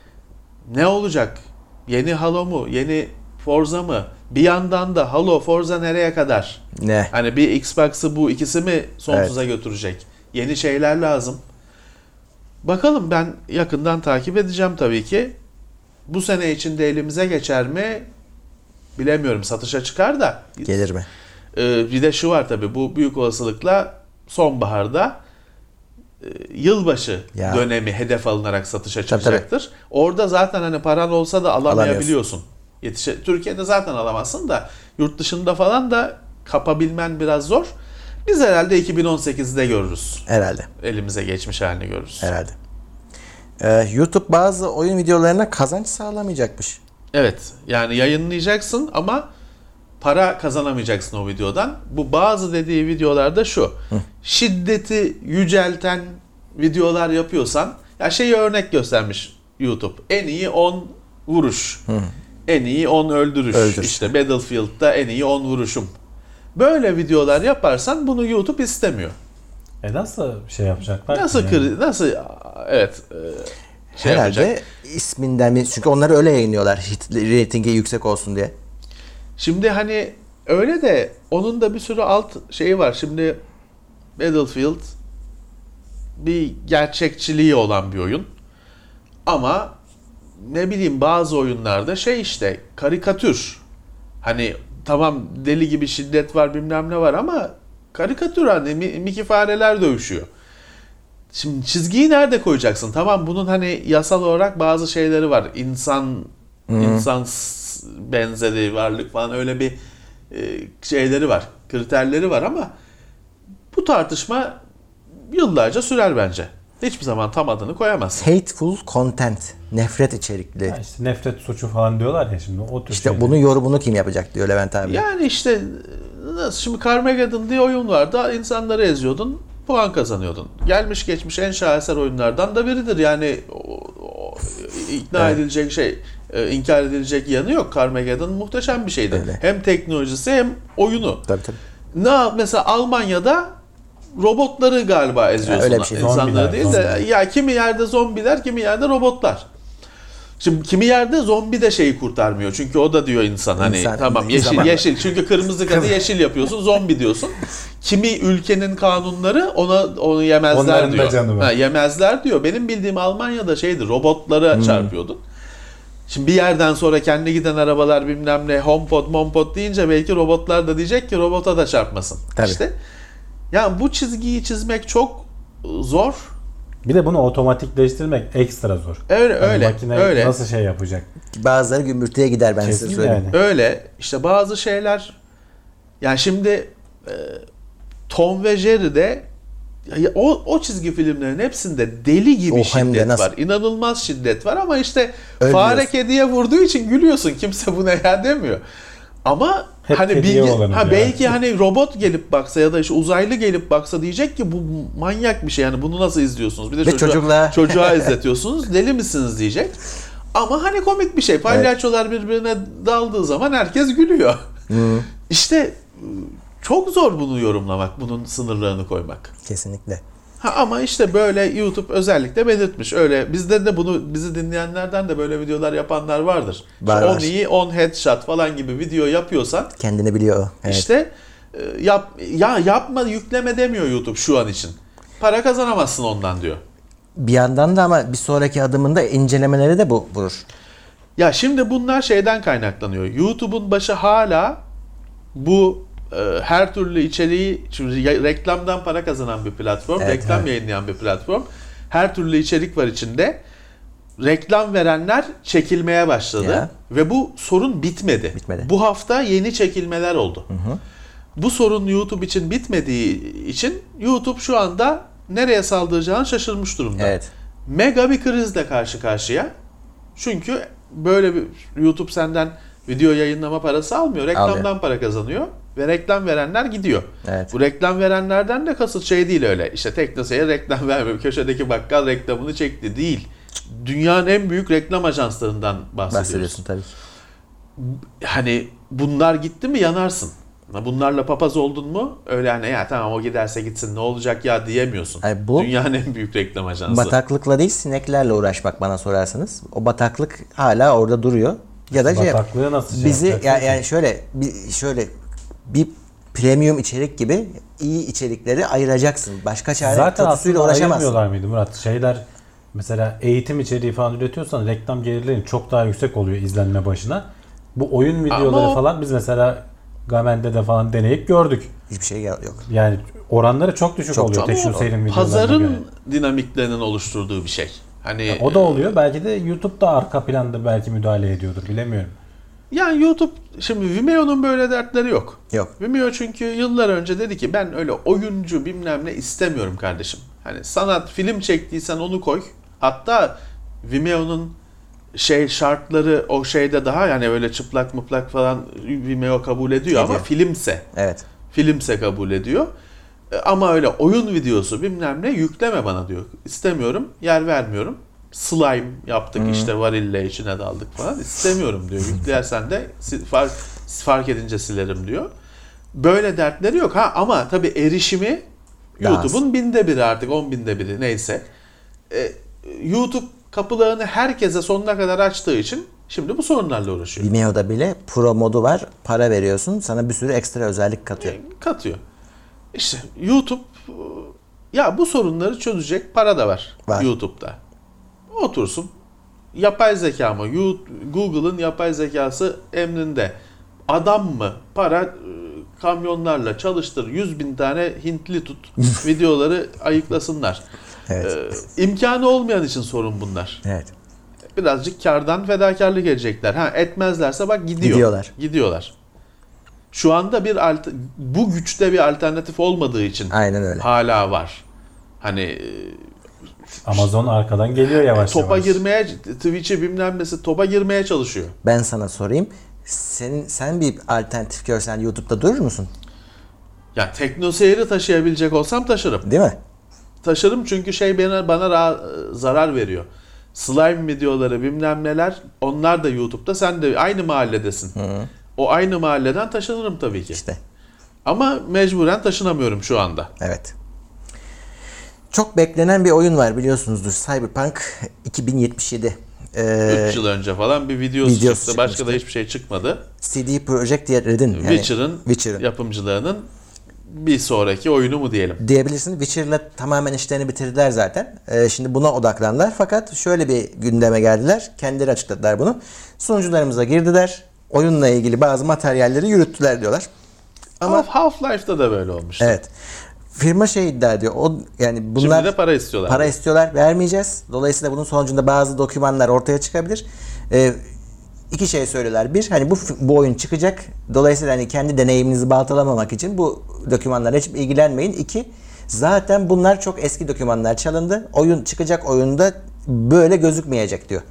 Ne olacak? Yeni Halo mu? Yeni Forza mı? Bir yandan da Halo, Forza nereye kadar? Ne? Hani bir Xbox'ı bu ikisi mi sonsuza götürecek? Yeni şeyler lazım. Bakalım, ben yakından takip edeceğim tabii ki. Bu sene içinde elimize geçer mi? Bilemiyorum. Satışa çıkar da. Gelir mi? Ee, bir de şu var tabii. Bu büyük olasılıkla sonbaharda e, yılbaşı Ya. dönemi hedef alınarak satışa Tabii, çıkacaktır. Orada zaten hani paran olsa da alamayabiliyorsun. Yetişe, Türkiye'de zaten alamazsın da yurt dışında falan da kapabilmen biraz zor. Biz herhalde iki bin on sekizde görürüz. Herhalde. Elimize geçmiş halini görürüz. Herhalde. Ee, YouTube bazı oyun videolarına kazanç sağlamayacakmış. Evet. Yani yayınlayacaksın ama para kazanamayacaksın o videodan. Bu bazı dediği videolarda şu. Hı. Şiddeti yücelten videolar yapıyorsan, ya şeyi örnek göstermiş YouTube. En iyi on vuruş. Hı. En iyi on öldürüş. Öldür. İşte Battlefield'da en iyi on vuruşum. Böyle videolar yaparsan bunu YouTube istemiyor. E nasıl şey yapacaklar? Nasıl yani? kır, nasıl evet e, şey Herhalde yapacak. isminden mi? Çünkü onları öyle yayınlıyorlar. Hit ratingi yüksek olsun diye. Şimdi hani öyle de onun da bir sürü alt şeyi var. Şimdi Battlefield bir gerçekçiliği olan bir oyun. Ama ne bileyim bazı oyunlarda şey işte karikatür. Hani tamam deli gibi şiddet var bilmem ne var ama karikatür, hani Mickey fareler dövüşüyor. Şimdi çizgiyi nerede koyacaksın? Tamam bunun hani yasal olarak bazı şeyleri var. İnsan hmm. insan benzeri varlık falan öyle bir e, şeyleri var. Kriterleri var ama bu tartışma yıllarca sürer bence. Hiçbir zaman tam adını koyamazsın. Hateful content. Nefret içerikli. Ha işte nefret suçu falan diyorlar ya şimdi o tür İşte şeyler. bunun yorumunu kim yapacak diyor Levent abi. Yani işte nasıl şimdi Carmageddon diye oyun vardı. İnsanları eziyordun, puan kazanıyordun. Gelmiş geçmiş en şaheser oyunlardan da biridir. Yani o, o, ikna evet. edilecek şey, inkar edilecek yanı yok. Carmageddon muhteşem bir şeydi. Öyle. Hem teknolojisi hem oyunu. Tabii tabii. Ne mesela Almanya'da robotları galiba eziyorsun. Öyle bir şey. İnsanları Zombiler, değil de zombiler. ya kimi yerde zombiler, kimi yerde robotlar. Şimdi kimi yerde zombi de şeyi kurtarmıyor. Çünkü o da diyor insan hani İnsan, tamam yeşil zaman. yeşil. Çünkü kırmızı kadı yeşil yapıyorsun, zombi diyorsun. Kimi ülkenin kanunları ona onu yemezler Onların diyor. da canı var. Ha, yemezler diyor. Benim bildiğim Almanya'da şeydi, robotlara hmm. çarpıyordun. Şimdi bir yerden sonra kendi giden arabalar bilmem ne HomePod, MomPod deyince belki robotlar da diyecek ki robota da çarpmasın. Tabii. İşte yani bu çizgiyi çizmek çok zor. Bir de bunu otomatikleştirmek ekstra zor. Öyle yani öyle. Makine öyle. nasıl şey yapacak? Bazıları gümbürtüye gider ben Kesin size söyleyeyim. yani. Öyle. İşte bazı şeyler yani şimdi e, Tom ve Jerry'de o, o çizgi filmlerin hepsinde deli gibi Oh, şiddet var. İnanılmaz şiddet var ama işte Ölmüyorsun. fare kediye vurduğu için gülüyorsun. Kimse bu ne ya demiyor. Ama hep hani bilgi, ha ya. belki hani robot gelip baksa ya da işte uzaylı gelip baksa diyecek ki bu manyak bir şey, yani bunu nasıl izliyorsunuz? Bir de Ve çocuğa, çocukla... çocuğa izletiyorsunuz. Deli misiniz diyecek. Ama hani komik bir şey. Palyaçolar evet. birbirine daldığı zaman herkes gülüyor. Hmm. İşte çok zor bunu yorumlamak, bunun sınırlarını koymak. Kesinlikle. Ha ama işte böyle YouTube özellikle belirtmiş. Öyle bizde de bunu, bizi dinleyenlerden de böyle videolar yapanlar vardır. Var, on var. iyi, on headshot falan gibi video yapıyorsan kendini biliyor o. Evet. işte yap ya yapma, yükleme demiyor YouTube şu an için. Para kazanamazsın ondan diyor. Bir yandan da ama bir sonraki adımında incelemeleri de bu vurur. Ya şimdi bunlar şeyden kaynaklanıyor. YouTube'un başı hala bu e, her türlü içeriği, şimdi reklamdan para kazanan bir platform, Evet, reklam evet. yayınlayan bir platform. Her türlü içerik var içinde. Reklam verenler çekilmeye başladı Ya. ve bu sorun bitmedi. Bitmedi. Bu hafta yeni çekilmeler oldu. Hı hı. Bu sorun YouTube için bitmediği için YouTube şu anda nereye saldıracağını şaşırmış durumda. Evet. Mega bir krizle karşı karşıya. Çünkü böyle bir YouTube senden video yayınlama parası almıyor. Reklamdan Almıyor. para kazanıyor ve reklam verenler gidiyor. Evet. Bu reklam verenlerden de kasıt şey değil öyle. İşte Teknosa'ya reklam vermiyor. Köşedeki bakkal reklamını çekti değil. Dünyanın en büyük reklam ajanslarından bahsediyoruz. Bahsediyorsun tabii. Hani bunlar gitti mi yanarsın. Bunlarla papaz oldun mu öyle hani ya tamam o giderse gitsin ne olacak ya diyemiyorsun. Yani bu, dünyanın en büyük reklam ajansı. Bataklıkla değil sineklerle uğraşmak bana sorarsanız. O bataklık hala orada duruyor. Ya da şey, bataklığı nasıl şey bizi yapacaksın yani, ki? yani şöyle bir şöyle bir premium içerik gibi iyi içerikleri ayıracaksın. Başka çare Zaten tutusuyla aslında uğraşamazsın. ayırmıyorlar mıydı Murat? Şeyler mesela eğitim içeriği falan üretiyorsan reklam gelirlerin çok daha yüksek oluyor izlenme başına. Bu oyun videoları Ama o- falan biz mesela Gamen'de de falan deneyip gördük. Hiçbir şey yok. Yani oranları çok düşük Çok, oluyor çok. Tekno Ama Seyir'in videolarına Pazarın göre. dinamiklerinin oluşturduğu bir şey. Hani O da oluyor. Belki de YouTube da arka planda belki müdahale ediyordur. Bilemiyorum. yani YouTube, şimdi Vimeo'nun böyle dertleri yok. Yok. Vimeo çünkü yıllar önce dedi ki ben öyle oyuncu bilmem ne istemiyorum kardeşim. Hani sanat film çektiysen onu koy. Hatta Vimeo'nun şey şartları o şeyde daha yani öyle çıplak mıplak falan Vimeo kabul ediyor ama Ediyor. filmse. Evet. Filmse kabul ediyor. E, Ama öyle oyun videosu bilmem ne yükleme bana diyor. İstemiyorum, yer vermiyorum. Slime yaptık işte varille içine daldık falan. İstemiyorum diyor. Yüklersen de si- fark, fark edince silerim diyor. Böyle dertleri yok. Ha ama tabii erişimi Daha YouTube'un binde biri artık on binde biri neyse. E, YouTube kapılarını herkese sonuna kadar açtığı için şimdi bu sorunlarla uğraşıyor. Vimeo'da bile Pro modu var. Para veriyorsun. Sana bir sürü ekstra özellik katıyor. Katıyor. İşte YouTube ya bu sorunları çözecek para da var, Var. YouTube'da. Otursun. Yapay zeka mı? You- Google'ın yapay zekası emrinde. Adam mı? Para e, kamyonlarla çalıştır. yüz bin tane Hintli tut. Videoları ayıklasınlar. Evet. Ee, imkanı olmayan için sorun bunlar. Evet. Birazcık kardan fedakarlık edecekler. Ha etmezlerse bak gidiyor. Gidiyorlar. Gidiyorlar. Şu anda bir alt- bu güçte bir alternatif olmadığı için Aynen öyle. hala var. Hani e, Amazon arkadan geliyor yavaş topa yavaş. girmeye, Twitch'e bilmem nesi topa girmeye çalışıyor. Ben sana sorayım. Senin sen bir alternatif görsen YouTube'da durur musun? Yani Tekno Seyir'i taşıyabilecek olsam taşırım. Değil mi? Taşırım çünkü şey bana, bana ra- zarar veriyor. Slime videoları bilmem neler onlar da YouTube'da, sen de aynı mahalledesin. O aynı mahalleden taşınırım tabii ki. İşte. Ama mecburen taşınamıyorum şu anda. Evet. Çok beklenen bir oyun var biliyorsunuzdur. Cyberpunk iki bin yetmiş yedi. Ee, üç yıl önce falan bir videosu, videosu çıktı. Başka da çıkmıştı. hiçbir şey çıkmadı. C D Projekt Red'in yani Witcher'ın Witcher'ın yapımcılarının bir sonraki oyunu mu diyelim. diyebilirsin. Witcher'la tamamen işlerini bitirdiler zaten. Ee, şimdi buna odaklandılar. Fakat şöyle bir gündeme geldiler. Kendileri açıkladılar bunu. Sunucularımıza girdiler. Oyunla ilgili bazı materyalleri yürüttüler diyorlar. Ama Half-Life'da da böyle olmuştu. Evet. Firma şey iddia ediyor. O yani bunlar Şimdi de para istiyorlar. para istiyorlar. Vermeyeceğiz. Dolayısıyla bunun sonucunda bazı dokümanlar ortaya çıkabilir. Ee, iki şey söylüyorlar. Bir, hani bu bu oyun çıkacak. Dolayısıyla hani kendi deneyiminizi baltalamamak için bu dokümanlarla hiç ilgilenmeyin. İki, zaten bunlar çok eski dokümanlar çalındı. Oyun çıkacak oyunda böyle gözükmeyecek diyor.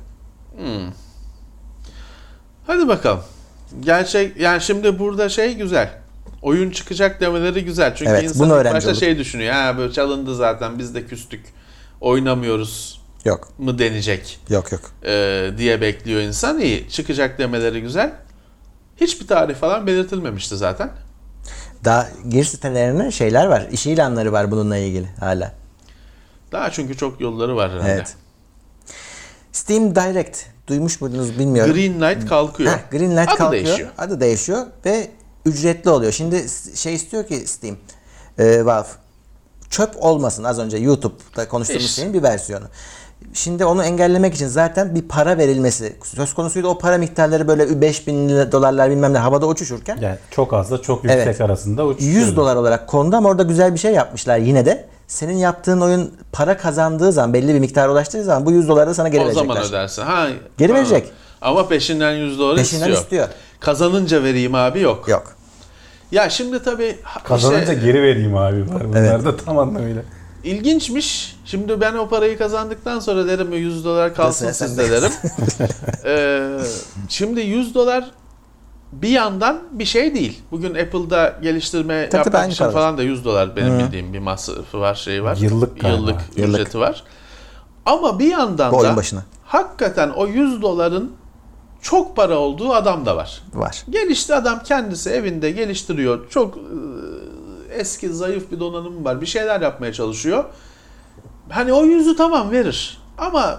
Hadi bakalım. Gerçek yani şimdi burada şey güzel. Oyun çıkacak demeleri güzel. Çünkü Evet, insan bunu ilk öğrenci başta olduk. şey düşünüyor. Ha böyle çalındı zaten biz de küstük. Oynamıyoruz Yok. mı denecek Yok yok. e, diye bekliyor insan. İyi. Çıkacak demeleri güzel. Hiçbir tarih falan belirtilmemişti zaten. Daha giriş sitelerine şeyler var. İş ilanları var bununla ilgili hala. Daha çünkü çok yolları var herhalde. Evet. Steam Direct duymuş muydunuz bilmiyorum. Green Light kalkıyor. Heh, Green Light Adı kalkıyor. değişiyor. Adı değişiyor ve ücretli oluyor. Şimdi şey istiyor ki Steam, e, Valve çöp olmasın. Az önce YouTube'da konuştuğumuz İş. şeyin bir versiyonu. Şimdi onu engellemek için zaten bir para verilmesi söz konusuydu. O para miktarları böyle beş bin dolarlar bilmem ne havada uçuşurken Yani çok azla çok yüksek Evet. arasında uçuşuyor. yüz dolar olarak kondu ama orada güzel bir şey yapmışlar yine de. Senin yaptığın oyun para kazandığı zaman belli bir miktara ulaştığı zaman bu yüz doları da sana geri O verecekler. zaman ödersin. Ha, Geri ha. verecek. Ama peşinden yüz dolar Peşinden istiyor. istiyor. Kazanınca vereyim abi yok. Yok. Ya şimdi tabii ha- Kazanınca işte, geri vereyim abi var. Bunlar Evet. da tam anlamıyla. ilginçmiş. Şimdi ben o parayı kazandıktan sonra derim yüz dolar kalsın Sen- sizde derim. Ee, şimdi yüz dolar bir yandan bir şey değil. Bugün Apple'da geliştirme Tabii, tabii, yapmak aynı için paralar. falan da yüz dolar benim bildiğim bir masrafı var, şeyi var. Yıllık galiba. Yıllık Yıllık. ücreti var. Ama bir yandan Bu oyun da başına. hakikaten o yüz doların çok para olduğu adam da var. Var. Gelişti adam kendisi evinde geliştiriyor. Çok e, eski zayıf bir donanım var. Bir şeyler yapmaya çalışıyor. Hani o yüzü tamam verir. Ama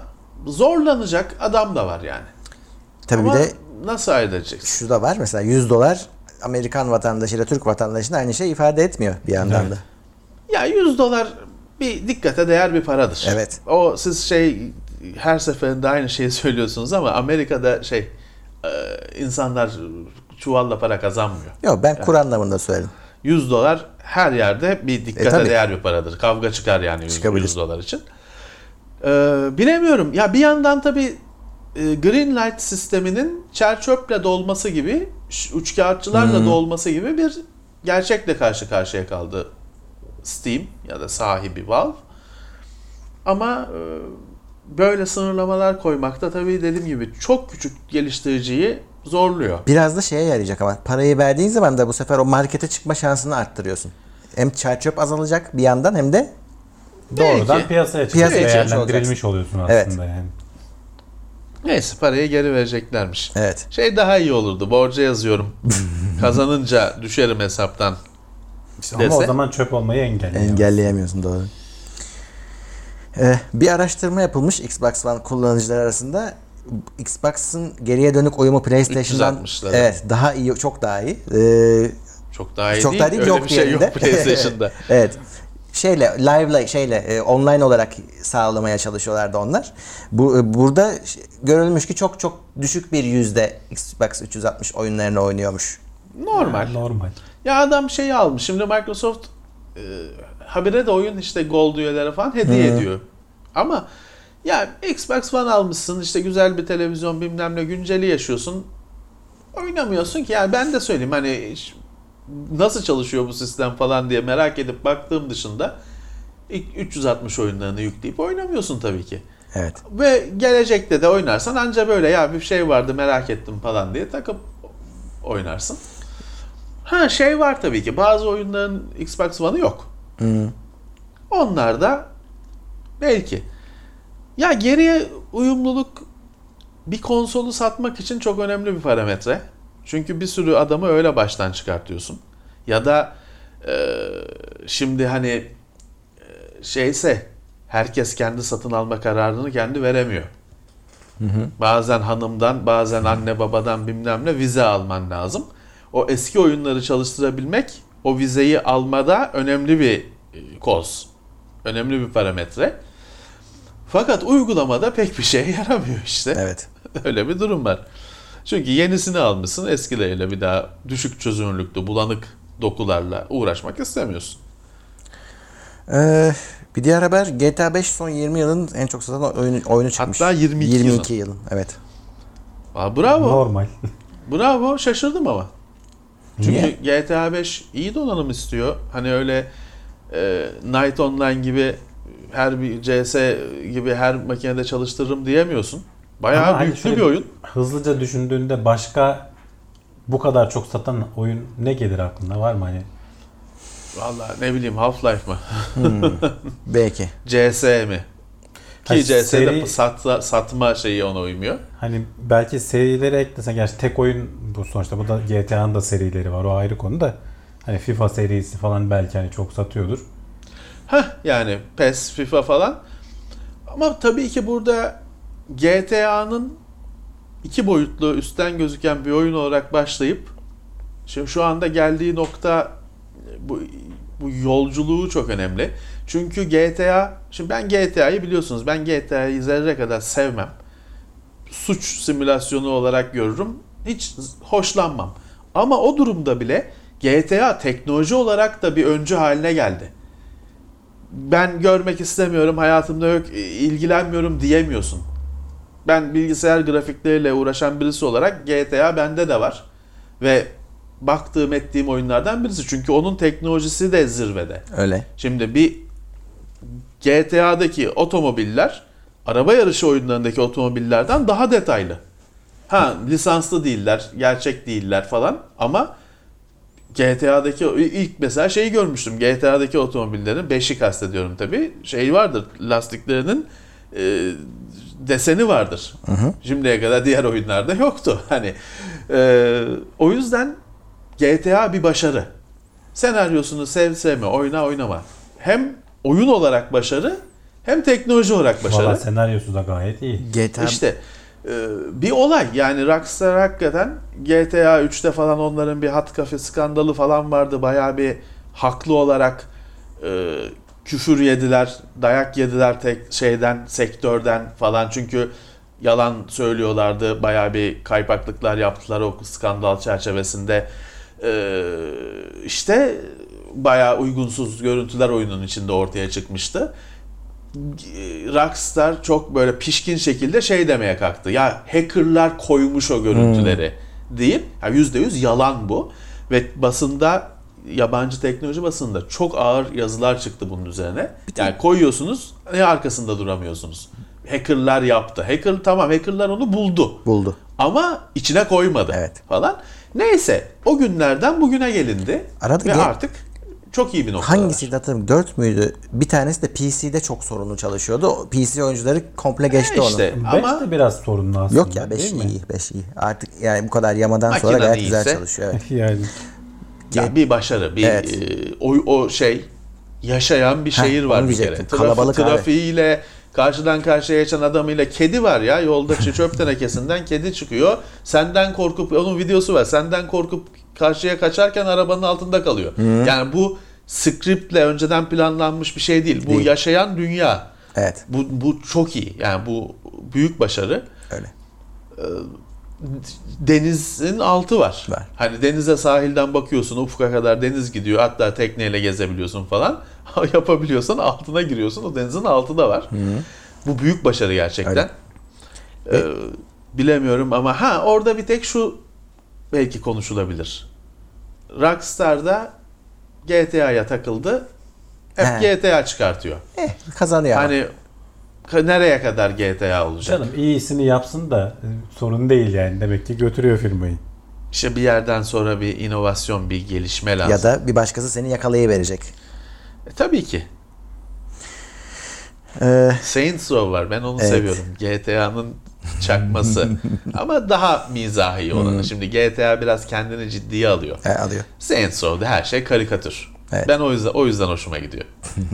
zorlanacak adam da var yani. Tabii Ama bir de nasıl ayırt edeceksin? şu da var mesela yüz dolar Amerikan vatandaşıyla Türk vatandaşına aynı şey ifade etmiyor bir yandan Evet. da. Ya yüz dolar bir dikkate değer bir paradır. Evet. O siz şey her seferinde aynı şeyi söylüyorsunuz ama Amerika'da şey e, insanlar çuvalla para kazanmıyor. Yok, ben kur anlamında söyledim. yüz dolar her yerde bir dikkate E, tabii. değer bir paradır. Kavga çıkar yani yüz, Çıkabilir. yüz dolar için. Ee, bilemiyorum. Ya bir yandan tabii e, green light sisteminin çer çöple dolması gibi, ş- üçkağıtçılarla Hmm. dolması gibi bir gerçekle karşı karşıya kaldı Steam ya da sahibi Valve. Ama e, böyle sınırlamalar koymakta tabii dediğim gibi çok küçük geliştiriciyi zorluyor. Biraz da şeye yarayacak ama parayı verdiğin zaman da bu sefer o markete çıkma şansını arttırıyorsun. Hem çer çöp azalacak bir yandan hem de Doğrudan Belki. piyasaya çıkıp Piyasaya çıkmış değerlendirilmiş oluyorsun aslında Evet. yani. Neyse parayı geri vereceklermiş. evet. Şey daha iyi olurdu. Borca yazıyorum. Kazanınca düşerim hesaptan. İşte ama Dese- o zaman çöp olmayı engelliyor. Engelleyemiyorsun, doğru. Ee, bir araştırma yapılmış Xbox One kullanıcılar arasında. Xbox'ın geriye dönük uyumu PlayStation'dan üç yüz altmışlara. evet daha iyi, çok daha iyi. Ee, Çok daha iyi çok değil. daha değil, Öyle yok bir şey diğerinde. yok PlayStation'da. Evet. Şeyle live'la şeyle e, online olarak sağlamaya çalışıyorlardı onlar. Bu e, burada ş- görülmüş ki çok çok düşük bir yüzde Xbox üç yüz altmış oyunlarını oynuyormuş. Normal. Normal. Ya adam şeyi almış. Şimdi Microsoft e, habire de oyun işte Gold üyelere falan hediye ediyor. Ama ya Xbox One almışsın, işte güzel bir televizyon bilmem ne, günceli yaşıyorsun. Oynamıyorsun ki. Yani ben de söyleyeyim hani hiç- nasıl çalışıyor bu sistem falan diye merak edip baktığım dışında ilk üç yüz altmış oyunlarını yükleyip oynamıyorsun tabii ki. Evet. Ve gelecekte de oynarsan anca böyle ya bir şey vardı merak ettim falan diye takıp oynarsın. Ha şey var tabii ki, bazı oyunların Xbox One'ı yok. Hı. Onlar da belki. Ya geriye uyumluluk bir konsolu satmak için çok önemli bir parametre. Çünkü bir sürü adamı öyle baştan çıkartıyorsun. Ya da e, şimdi hani e, şeyse herkes kendi satın alma kararını kendi veremiyor. Hı hı. Bazen hanımdan, bazen anne babadan bilmem ne vize alman lazım. O eski oyunları çalıştırabilmek o vizeyi almada önemli bir e, koz. Önemli bir parametre. Fakat uygulamada pek bir şeye yaramıyor işte. Evet. Öyle bir durum var. Çünkü yenisini almışsın, eskileriyle bir daha düşük çözünürlüklü, bulanık dokularla uğraşmak istemiyorsun. Ee, bir diğer haber, G T A beş son yirmi yılın en çok satan oyunu, oyunu çıkmış. Hatta yirmi iki yirmi iki yılın. Evet. Aa, bravo. Normal. Bravo. Şaşırdım ama. Çünkü Niye? G T A beş iyi donanım istiyor. Hani öyle e, Night Online gibi her bir C S gibi her makinede çalıştırırım diyemiyorsun. Bayağı Ama hani yüklü şöyle bir oyun. Hızlıca düşündüğünde başka bu kadar çok satan oyun ne gelir aklına, var mı hani? Vallahi ne bileyim, Half-Life mı? Hmm. Belki. C S mi? Ki Hani C S'de seri- satma, satma şeyi ona uymuyor. Hani belki serileri eklesen, gerçi tek oyun bu sonuçta, bu da G T A'nın da serileri var, o ayrı konu da. Hani FIFA serisi falan belki hani çok satıyordur. Heh, yani P E S, FIFA falan. Ama tabii ki burada G T A'nın iki boyutlu üstten gözüken bir oyun olarak başlayıp şimdi şu anda geldiği nokta, bu bu yolculuğu çok önemli. Çünkü G T A, şimdi ben G T A'yı biliyorsunuz, ben G T A'yı zerre kadar sevmem. Suç simülasyonu olarak görürüm. Hiç hoşlanmam. Ama o durumda bile G T A teknoloji olarak da bir öncü haline geldi. Ben görmek istemiyorum, hayatımda yok, ilgilenmiyorum diyemiyorsun. Ben bilgisayar grafikleriyle uğraşan birisi olarak G T A bende de var. Ve baktığım ettiğim oyunlardan birisi. Çünkü onun teknolojisi de zirvede. Öyle. Şimdi bir G T A'daki otomobiller araba yarışı oyunlarındaki otomobillerden daha detaylı. Ha, lisanslı değiller, gerçek değiller falan ama G T A'daki ilk mesela şeyi görmüştüm. G T A'daki otomobillerin, beşi kastediyorum tabii. Şey vardır, lastiklerinin e, deseni vardır. Hı hı. Şimdiye kadar diğer oyunlarda yoktu. Hani e, o yüzden G T A bir başarı. Senaryosunu sev sevme, oyna oynama. Hem oyun olarak başarı, hem teknoloji olarak başarı. Valla senaryosu da gayet iyi. G T A İşte Ee, bir olay. Yani Rockstar hakikaten G T A üçte falan onların bir hat kafe skandalı falan vardı. Bayağı bir haklı olarak e, küfür yediler, dayak yediler tek şeyden, sektörden falan. Çünkü yalan söylüyorlardı. Bayağı bir kaypaklıklar yaptılar o skandal çerçevesinde. Ee, işte bayağı uygunsuz görüntüler oyunun içinde ortaya çıkmıştı. Rockstar çok böyle pişkin şekilde şey demeye kalktı. Ya hackerlar koymuş o görüntüleri hmm. deyip yüzde yüz yalan bu. Ve basında, yabancı teknoloji basında çok ağır yazılar çıktı bunun üzerine. Yani koyuyorsunuz, ne arkasında duramıyorsunuz. Hackerlar yaptı. Hacker tamam, hackerlar onu buldu. Buldu. Ama içine koymadı evet. falan. Neyse, o günlerden bugüne gelindi. Arada ve gel- artık çok iyi bir noktada. Hangisiydi hatırlamıyorum. dört müydü? Bir tanesi de P C'de çok sorunlu çalışıyordu. O P C oyuncuları komple geçti e işte, onu. Ama beş de biraz sorunlu aslında. Yok ya beş iyi, beş iyi. Artık yani bu kadar yamadan Makinen sonra gayet iyiyse, güzel çalışıyor. Evet. yani ya bir başarı, bir Evet. e, o, o şey yaşayan bir şehir Heh, var onu bir kere. diyecektim. Trafik, Kalabalık abi. trafiğiyle, karşıdan karşıya geçen adamıyla, kedi var ya yolda çöp tenekesinden kedi çıkıyor. Senden korkup, onun videosu var. Senden korkup karşıya kaçarken arabanın altında kalıyor. Hı. Yani bu scriptle önceden planlanmış bir şey değil. Bu Değil. yaşayan dünya. Evet. Bu bu çok iyi. Yani bu büyük başarı. Öyle. Denizin altı var. Var. Hani denize, sahilden bakıyorsun, ufka kadar deniz gidiyor. Hatta tekneyle gezebiliyorsun falan. Yapabiliyorsan altına giriyorsun. O denizin altı da var. Hı. Bu büyük başarı gerçekten. Ee, bilemiyorum ama ha orada bir tek şu belki konuşulabilir. Rockstar'da G T A'ya takıldı. Hep He. G T A çıkartıyor. Eh, kazanıyor ama. Hani nereye kadar G T A olacak? canım iyisini yapsın da e, sorun değil yani. Demek ki götürüyor firmayı. İşte bir yerden sonra bir inovasyon, bir gelişme lazım. Ya da bir başkası seni yakalayıverecek. E, tabii ki. Ee, Saints Row var. Ben onu Evet. seviyorum. G T A'nın çakması. Ama daha mizahi olanı. Şimdi G T A biraz kendini ciddiye alıyor. e, alıyor. Saints Row'da her şey karikatür. Evet. Ben o yüzden o yüzden hoşuma gidiyor.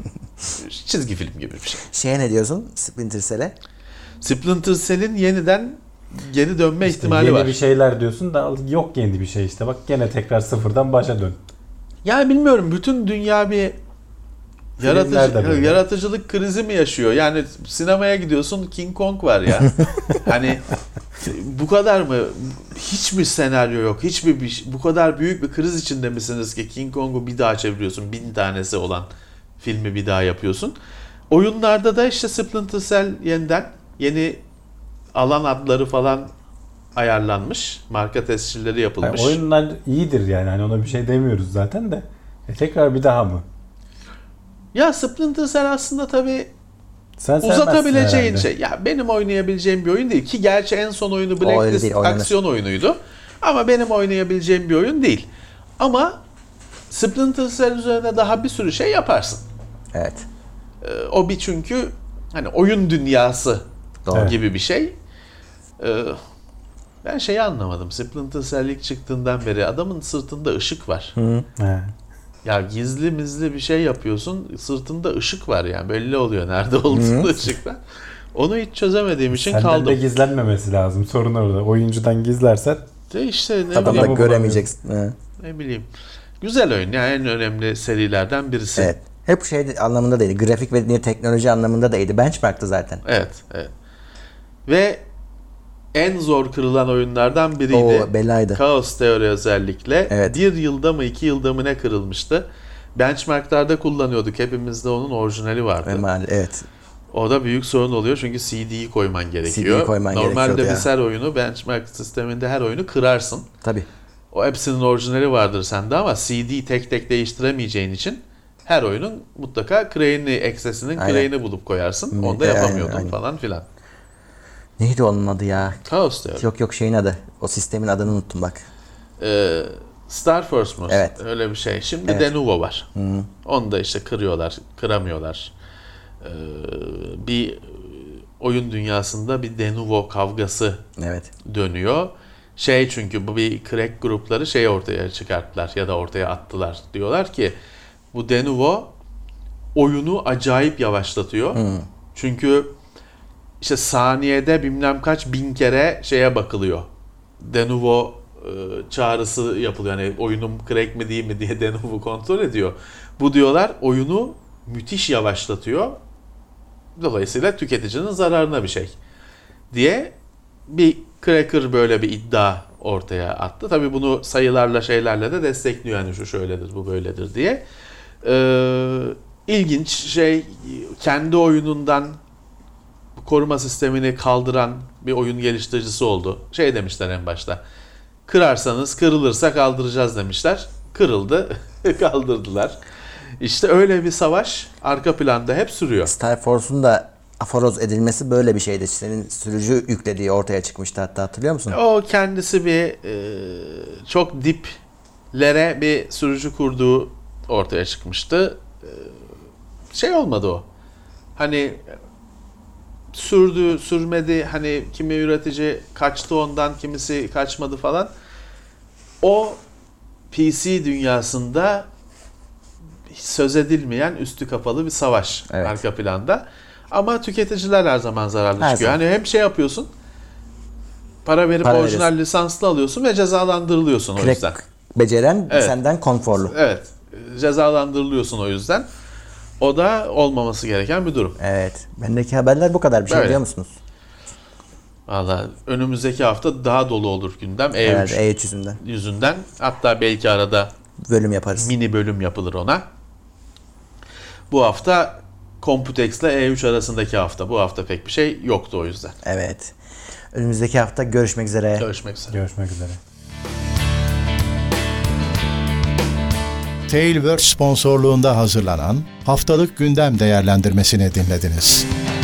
Çizgi film gibi bir şey. Şeye ne diyorsun? Splinter Cell'e? Splinter Cell'in yeniden geri dönme İşte ihtimali yeni var. bir şeyler diyorsun da yok yeni bir şey işte. Bak gene tekrar sıfırdan başa dön. Yani bilmiyorum, bütün dünya bir Filmler de yaratıcı, böyle. yaratıcılık krizi mi yaşıyor? Yani sinemaya gidiyorsun, King Kong var ya. Hani bu kadar mı? Hiç mi senaryo yok? Hiç mi bir, bu kadar büyük bir kriz içinde misiniz ki King Kong'u bir daha çeviriyorsun? Bin tanesi olan filmi bir daha yapıyorsun. Oyunlarda da işte Splinter Cell yeniden yeni alan adları falan ayarlanmış. Marka tescilleri yapılmış. Yani oyunlar iyidir yani. Hani ona bir şey demiyoruz zaten de. E tekrar bir daha mı? Ya Splinter Cell aslında tabii Sen sevmezsin uzatabileceğin herhalde. şey. Ya benim oynayabileceğim bir oyun değil ki, gerçi en son oyunu O öyle Blacklist değil, oynanır. aksiyon oyunuydu. Ama benim oynayabileceğim bir oyun değil. Ama Splinter Cell üzerine daha bir sürü şey yaparsın. Evet. Ee, o bir çünkü hani oyun dünyası Doğru. gibi bir şey. Ee, ben şeyi anlamadım. Splinter Cell ilk çıktığından beri adamın sırtında ışık var. Hı. He. Ya gizli mizli bir şey yapıyorsun, sırtında ışık var yani, belli oluyor nerede olduğunu ışıktan. Onu hiç çözemediğim için Senden kaldım. de gizlenmemesi lazım. Sorun orada. Oyuncudan gizlersen De işte ne Adam da bileyim, Adamı göremeyeceksin. Hı. ne bileyim. Güzel oyun yani, en önemli serilerden birisi. Evet. Hep şey anlamında değildi. Grafik ve teknoloji anlamında değildi. Benchmark'tı zaten. Evet, evet. Ve en zor kırılan oyunlardan biriydi. O belaydı. Kaos Theory özellikle. Evet. Bir yılda mı iki yılda mı ne kırılmıştı. Benchmark'larda kullanıyorduk. Hepimizde onun orijinali vardı. Ömer, evet. O da büyük sorun oluyor çünkü C D'yi koyman gerekiyor. C D'yi koyman Normalde gerekiyordu ya. biz her oyunu benchmark sisteminde her oyunu kırarsın. Tabii. O hepsinin orijinali vardır sende ama C D'yi tek tek değiştiremeyeceğin için her oyunun mutlaka crane'i, access'inin Aynen. crane'i bulup koyarsın. Hmm, Onu da aynen, yapamıyordun aynen. falan filan. Neydi onun adı ya? Kaos Theory. Yok yok şeyin adı. O sistemin adını unuttum bak. Ee, Star Force mu? Evet. Öyle bir şey. Şimdi Evet. Denuvo var. Hı. Onu da işte kırıyorlar, kıramıyorlar. Ee, bir oyun dünyasında bir Denuvo kavgası Evet. dönüyor. Şey, çünkü bu bir crack grupları şey ortaya çıkarttılar ya da ortaya attılar. Diyorlar ki bu Denuvo oyunu acayip yavaşlatıyor. Hı. Çünkü işte saniyede bilmem kaç bin kere şeye bakılıyor. Denuvo e, çağrısı yapılıyor. Yani oyunum crack mi değil mi diye Denuvo kontrol ediyor. Bu diyorlar oyunu müthiş yavaşlatıyor. Dolayısıyla tüketicinin zararına bir şey diye bir cracker böyle bir iddia ortaya attı. Tabii bunu sayılarla şeylerle de destekliyor. Yani şu şöyledir, bu böyledir diye. Ee, ilginç şey, kendi oyunundan koruma sistemini kaldıran bir oyun geliştiricisi oldu. Şey demişler en başta. Kırarsanız kırılırsa kaldıracağız demişler. Kırıldı, kaldırdılar. İşte öyle bir savaş arka planda hep sürüyor. Star Force'un da aforoz edilmesi böyle bir şeydi. Senin sürücü yüklediği ortaya çıkmıştı hatta, hatırlıyor musun? O kendisi bir e, çok diplere bir sürücü kurduğu ortaya çıkmıştı. E, şey olmadı o. Hani sürdü, sürmedi. Hani kimi üretici kaçtı ondan, kimisi kaçmadı falan. O P C dünyasında söz edilmeyen üstü kapalı bir savaş Evet. arka planda. Ama tüketiciler her zaman zararlı Her çıkıyor. zaman. Hani hem şey yapıyorsun, para verip Para orijinal veriyorsun. lisanslı alıyorsun ve cezalandırılıyorsun o yüzden. Crack beceren Evet. senden konforlu. Evet, cezalandırılıyorsun o yüzden. O da olmaması gereken bir durum. Evet. Bendeki haberler bu kadar. Bir şey Böyle. biliyor musunuz? Valla önümüzdeki hafta daha dolu olur gündem E üç Herhalde E üç yüzünden. yüzünden. Hatta belki arada Bölüm yaparız. mini bölüm yapılır ona. Bu hafta Computex ile E üç arasındaki hafta. Bu hafta pek bir şey yoktu o yüzden. Evet. Önümüzdeki hafta görüşmek üzere. Görüşmek üzere. Görüşmek üzere. Tailwords sponsorluğunda hazırlanan haftalık gündem değerlendirmesini dinlediniz.